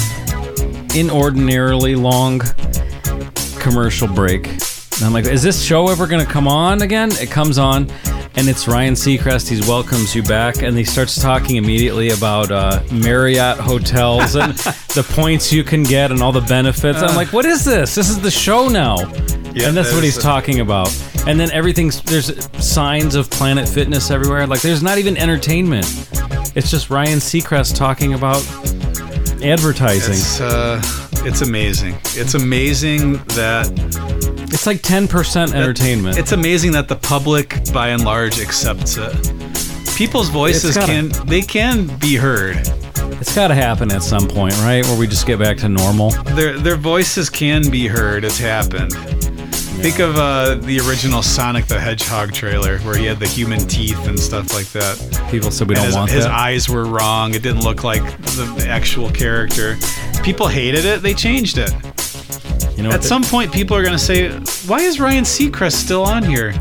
inordinarily long commercial break. And I'm like, is this show ever going to come on again? It comes on, and it's Ryan Seacrest. He welcomes you back, and he starts talking immediately about uh, Marriott hotels and the points you can get and all the benefits. I'm like, what is this? This is the show now. Yeah, and that's what there's he's a- talking about. And then everything's, there's signs of Planet Fitness everywhere. Like, there's not even entertainment. It's just Ryan Seacrest talking about advertising. It's, It's uh, it's amazing. It's amazing that like ten percent entertainment. It's amazing that the public, by and large, accepts it. People's voices It's gotta- can they can be heard. it's got to happen at some point, right? Where we just get back to normal. Their their voices can be heard. It's happened. Think of uh, the original Sonic the Hedgehog trailer where he had the human teeth and stuff like that. People said we And don't his, want his that. eyes were wrong. It didn't look like the, the actual character. People hated it. They changed it. You know, At what some point, people are going to say, why is Ryan Seacrest still on here?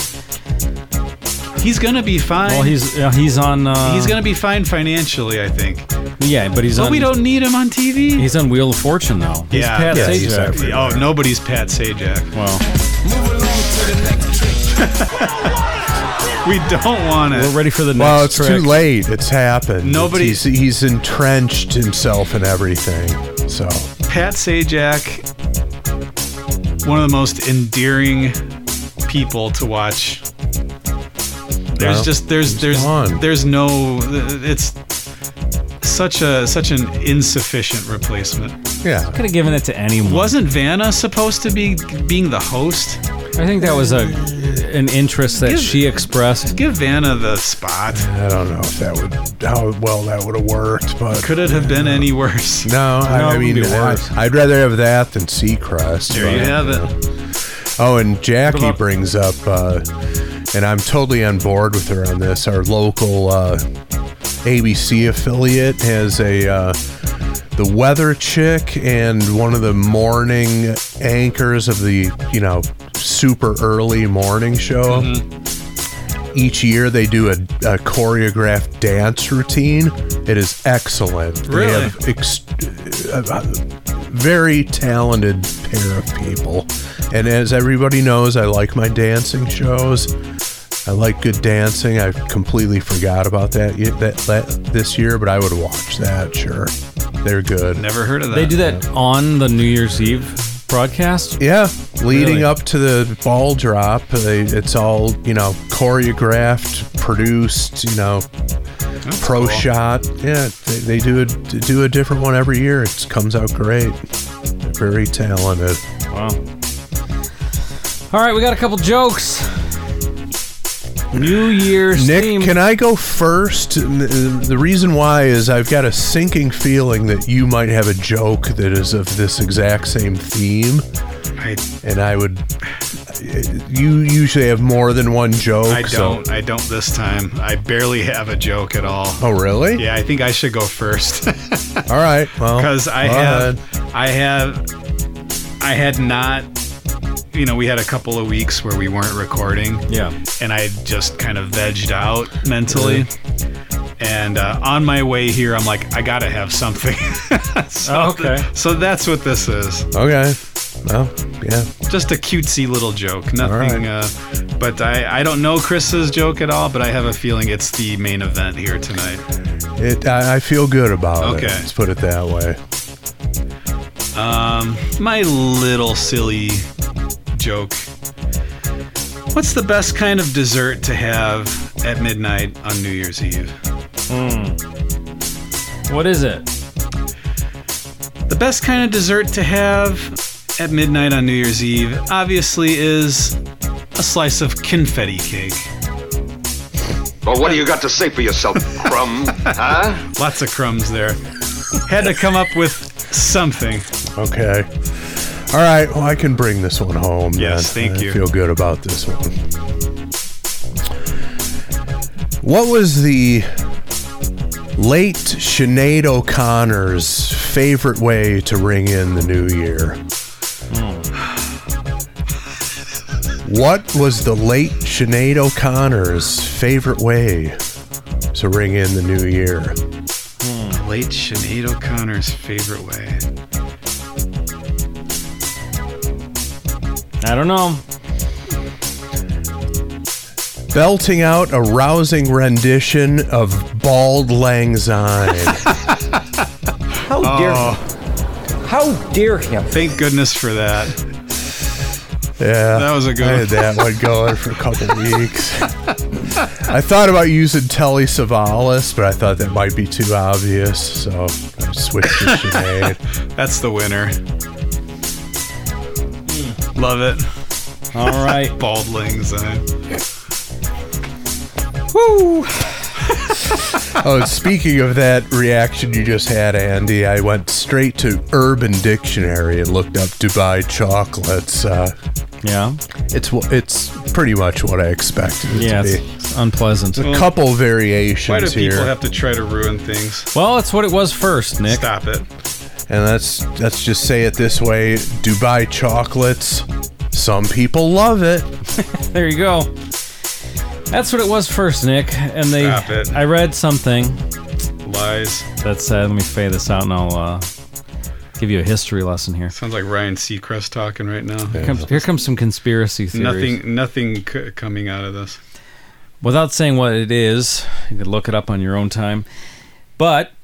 He's going to be fine. well, he's uh, he's on. Uh, He's going to be fine financially, I think. yeah, but he's But on. we don't need him on T V. He's on Wheel of Fortune now. He's Yeah, Pat yeah, Sajak. he's everywhere. Oh, nobody's Pat Sajak. Well, We don't want it. we're ready for the next. Well, it's trick. too late. It's happened. Nobody- He's, he's entrenched himself in everything. So Pat Sajak, one of the most endearing people to watch. There's Well, just there's he's there's gone. there's no it's such a such an insufficient replacement. yeah, Could have given it to anyone. Wasn't Vanna supposed to be being the host? I think that was a an interest that Give- she expressed. Give Vanna the spot. I don't know if that would how well that would have worked, but Could it have been any worse? no, I, No, I it would mean, be I, worse. I'd rather have that than Seacrest. There you but, have it. Oh, and Jackie What about- brings up, uh, and I'm totally on board with her on this. Our local uh, A B C affiliate has a uh, the weather chick and one of the morning anchors of the you know super early morning show. Mm-hmm. Each year they do a, a choreographed dance routine. It is excellent. Really? They have ex- a, a very talented pair of people. And as everybody knows, I like my dancing shows. I like good dancing. I completely forgot about that, y- that, that this year, but I would watch that, sure. They're good. Never heard of that. They do that on the New Year's Eve broadcast. Yeah, leading Really? up to the ball drop, they, it's all, you know, choreographed, produced, you know, That's pro cool. shot. Yeah, they, they do a do a different one every year. It comes out great. They're very talented. Wow. All right, we got a couple jokes. New Year's Nick, theme. can I go first? And The the reason why is I've got a sinking feeling that you might have a joke that is of this exact same theme. I, And I would. You usually have more than one joke. I so- don't. I don't this time. I barely have a joke at all. Oh, really? Yeah, I think I should go first. All right. Well, Because I go have, ahead. I have, I had not. You know, we had a couple of weeks where we weren't recording. Yeah. And I just kind of vegged out mentally. And uh, on my way here, I'm like, I gotta have something. so, Oh, okay. So that's what this is. Okay. Well, yeah. Just a cutesy little joke. Nothing. All Uh, but I, I don't know Chris's joke at all. But I have a feeling it's the main event here tonight. It. I, I feel good about it. Okay. Let's put it that way. Um, my little silly joke. What's the best kind of dessert to have at midnight on New Year's Eve? What is it? The best kind of dessert to have at midnight on New Year's Eve, obviously, is a slice of confetti cake. Well, what do you got to say for yourself, Crumb? Huh? Lots of crumbs there. Had to come up with something. Okay. All right. Well, I can bring this one home. Yes, then. thank I you. feel good about this one. What was the late Sinead O'Connor's favorite way to ring in the new year? What was the late Sinead O'Connor's favorite way to ring in the new year? Late Sinead O'Connor's favorite way. I don't know. Belting out a rousing rendition of Bald Lang Syne. How dare him? How dare him? Thank goodness for that. Yeah, That was a good I one. had that one going for a couple weeks. I thought about using Telly Savalas, but I thought that might be too obvious, so I switched to Sinead. That's the winner. Love it. All right. Bald Lang Syne. Woo! Oh, speaking of that reaction you just had, Andy, I went straight to Urban Dictionary and looked up Dubai chocolates. Uh, Yeah. it's wh- it's pretty much what I expected it Yeah, to it's, be. it's unpleasant. A couple variations Why do people here, have to try to ruin things? Well, it's what it was first, Nick. Stop it. and let's let's just say it this way: Dubai chocolates. Some people love it. There you go. That's what it was first, Nick. And they, Stop it. I read something Lies. that said, let me fade this out and I'll uh, give you a history lesson here. Sounds like Ryan Seacrest talking right now. Here comes, here comes some conspiracy theories. Nothing, nothing c- coming out of this. Without saying what it is, you could look it up on your own time. But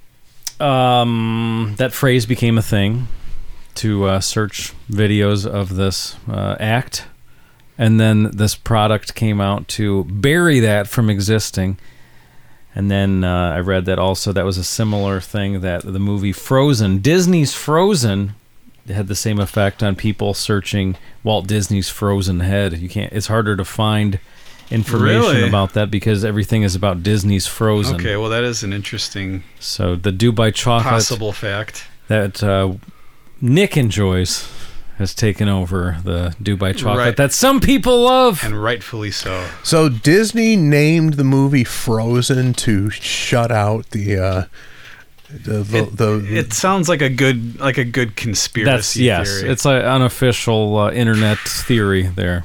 um, that phrase became a thing to uh, search videos of this uh, act. And then this product came out to bury that from existing. And then uh, I read that also that was a similar thing that the movie Frozen, Disney's Frozen, had the same effect on people searching Walt Disney's frozen head. You can't. It's harder to find information Really? about that because everything is about Disney's Frozen. Okay, well, that is an interesting So the Dubai chocolate possible fact. that uh, Nick enjoys has taken over the Dubai chocolate Right. that some people love. And rightfully so. So Disney named the movie Frozen to shut out the uh, the the, It, the it sounds like a good, like a good conspiracy That's yes, theory. it's an unofficial uh, internet theory there.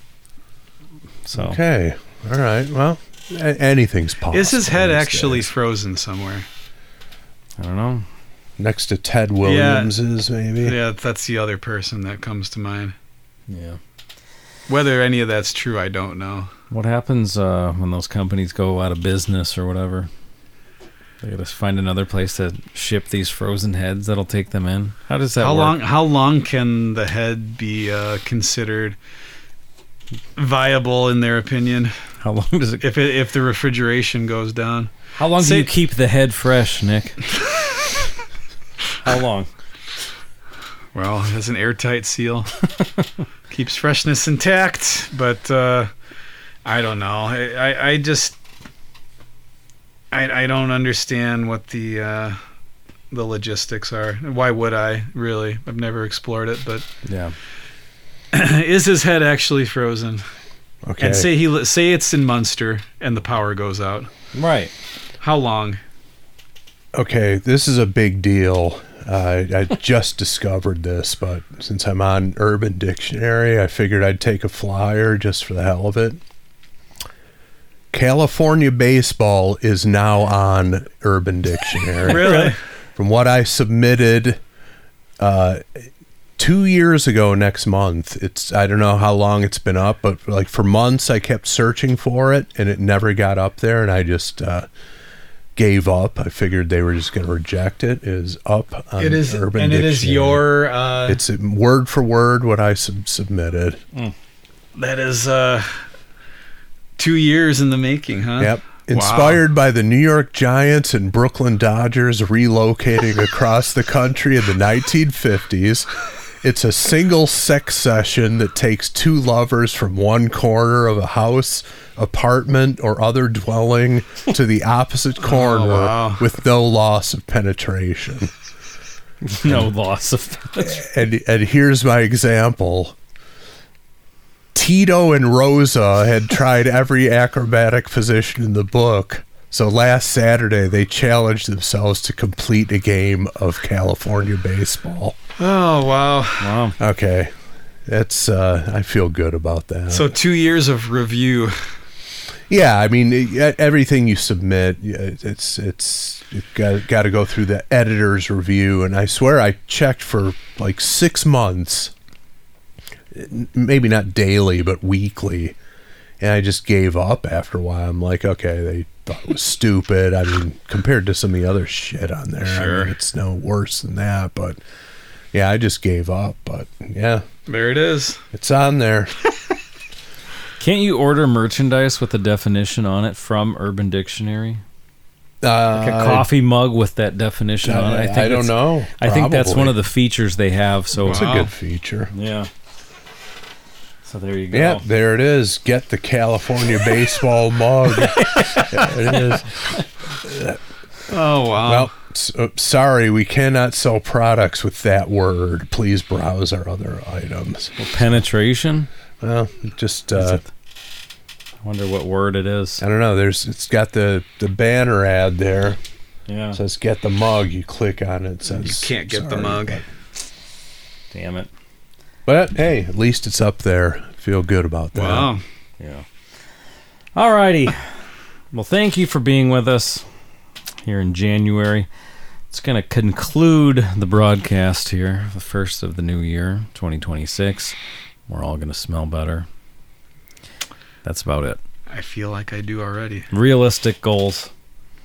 So okay. All right. Well, a- anything's possible. Is his head these actually days. frozen somewhere? I don't know. next to Ted Williams's? Maybe. Yeah, that's the other person that comes to mind. Yeah. Whether any of that's true, I don't know. What happens uh, when those companies go out of business or whatever? They gotta find another place to ship these frozen heads that'll take them in. How does that How work? long? How long can the head be uh, considered viable in their opinion? How long does it? If it, if the refrigeration goes down? How long Say- do you keep the head fresh, Nick? How long? Well, it has an airtight seal. Keeps freshness intact, but uh, I don't know. I, I, I just I I don't understand what the uh, the logistics are. Why would I really? I've never explored it, but Yeah. is his head actually frozen? Okay. And say he li- say it's in Munster and the power goes out. Right. How long? Okay, this is a big deal. Uh, I just discovered this, but since I'm on Urban Dictionary, I figured I'd take a flyer just for the hell of it. California baseball is now on Urban Dictionary. Really? From what I submitted uh, two years ago next month, it's I don't know how long it's been up, but like for months I kept searching for it and it never got up there, and I just uh, gave up. I figured they were just going to reject it. It is up on It is, Urban and it is Dictionary. your. Uh, It's word for word what I sub- submitted. that is uh, two years in the making, huh? Yep. Inspired by the New York Giants and Brooklyn Dodgers relocating across the country in the nineteen fifties, it's a single sex session that takes two lovers from one corner of a house, apartment, or other dwelling to the opposite corner wow. with no loss of penetration. No loss of. And and here's my example. Tito and Rosa had tried every acrobatic position in the book. So last Saturday, they challenged themselves to complete a game of California baseball. Oh wow! Wow. Okay. That's, uh, I feel good about that. So two years of review. Yeah, I mean, it- everything you submit, yeah, it's, it's, you've got, got to go through the editor's review. And I swear I checked for like six months. Maybe not daily, but weekly. And I just gave up after a while. I'm like, okay, they thought it was stupid. I mean, compared to some of the other shit on there, I Sure. mean, it's no worse than that. But yeah, I just gave up. But yeah, There it is. it's on there. Can't you order merchandise with a definition on it from Urban Dictionary? Uh, Like a coffee mug with that definition on it. I, think I don't it's- know. I think that's Probably. one of the features they have. So It's Wow. a good feature. yeah. So there you go. Yeah, there it is. Get the California baseball mug. There it is. Oh wow! Well, s- uh, sorry, we cannot sell products with that word. Please browse our other items. Well, penetration. Well, just Is uh, it- I wonder what word it is. I don't know. There's it's got the the banner ad there. Yeah. It says get the mug. You click on it. It says You can't get the sorry, mug. But, Damn it. but hey, at least it's up there. Feel good about that. Wow. Yeah. Alrighty. Well, thank you for being with us here in January. It's going to conclude the broadcast here, the first of the new year, twenty twenty-six. We're all going to smell better. That's about it. I feel like I do already. Realistic goals.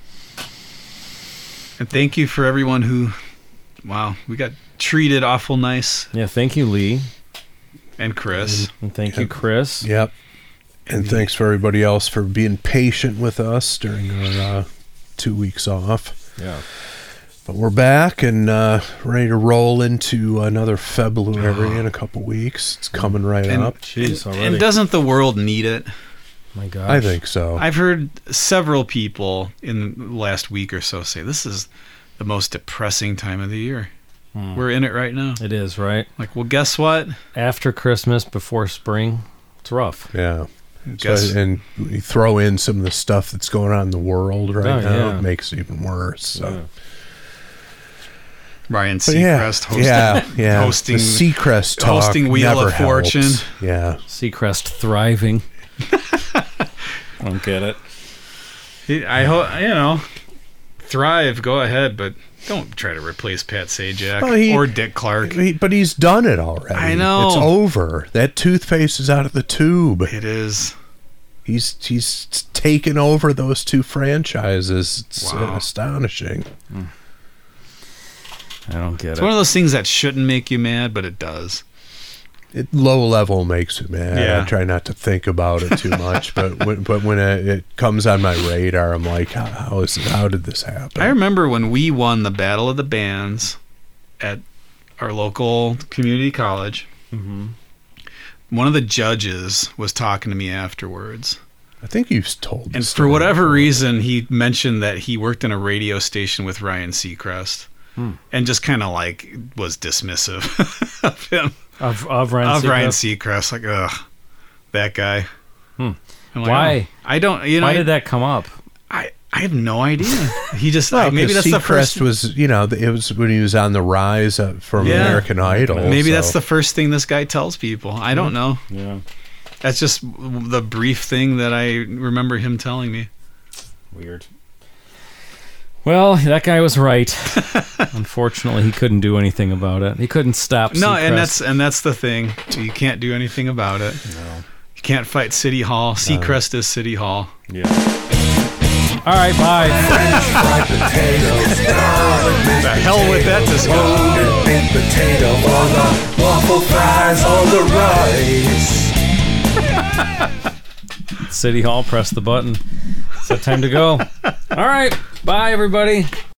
And thank you for everyone who, wow, we got treated awful nice. Yeah, thank you, Lee. And Chris. And thank you, Chris. Yep. And thanks for everybody else for being patient with us during our uh, two weeks off. Yeah. But we're back and uh, ready to roll into another February in a couple weeks. It's coming right And, up. Jeez, and, already. and doesn't the world need it? My gosh. I think so. I've heard several people in the last week or so say this is the most depressing time of the year. Hmm. We're in it right now. It is, right? Like, well, guess what? After Christmas, before spring, it's rough. Yeah. Guess, So, and you throw in some of the stuff that's going on in the world right Oh, now, yeah. it makes it even worse. So. Yeah. Ryan But yeah, Seacrest hosting, yeah, yeah. hosting, the Seacrest talk hosting Wheel never of Fortune. helps. Yeah, Seacrest thriving. I don't get it. I hope, you know, thrive, go ahead, but don't try to replace Pat Sajak Well, he- or Dick Clark. He- but he's done it already. I know. It's over. That toothpaste is out of the tube. It is. He's he's taken over those two franchises. It's uh, Wow. astonishing. I don't get It's it. one of those things that shouldn't make you mad, but it does. It low level makes me mad. Yeah. I try not to think about it too much, but when, but when it, it comes on my radar, I'm like, how, how is it, how did this happen? I remember when we won the Battle of the Bands at our local community college. Mm-hmm. One of the judges was talking to me afterwards, I think you've told. And for whatever reason, he mentioned that he worked in a radio station with Ryan Seacrest, hmm. and just kind of like was dismissive of him, of of Ryan of Seacrest. Ryan Seacrest. Like, ugh, that guy. Hmm. Like, Why? Oh, I don't. You know. Why I, did that come up? I I have no idea. He just well, I, maybe that's Seacrest the first. was you know it was when he was on the rise uh, from Yeah. American Idol. Maybe so. that's the first thing this guy tells people. I don't know. Yeah. That's just the brief thing that I remember him telling me. Weird. Well, that guy was right. Unfortunately, he couldn't do anything about it. He couldn't stop. No, Seacrest. and that's and that's the thing. You can't do anything about it. No. You can't fight City Hall. Seacrest is City Hall. Yeah. All right, bye. Fried potatoes. The hell with that discussion. Baked potato on the waffle fries on the rice. City Hall, press the button. It's that time to go. All right. Bye, everybody.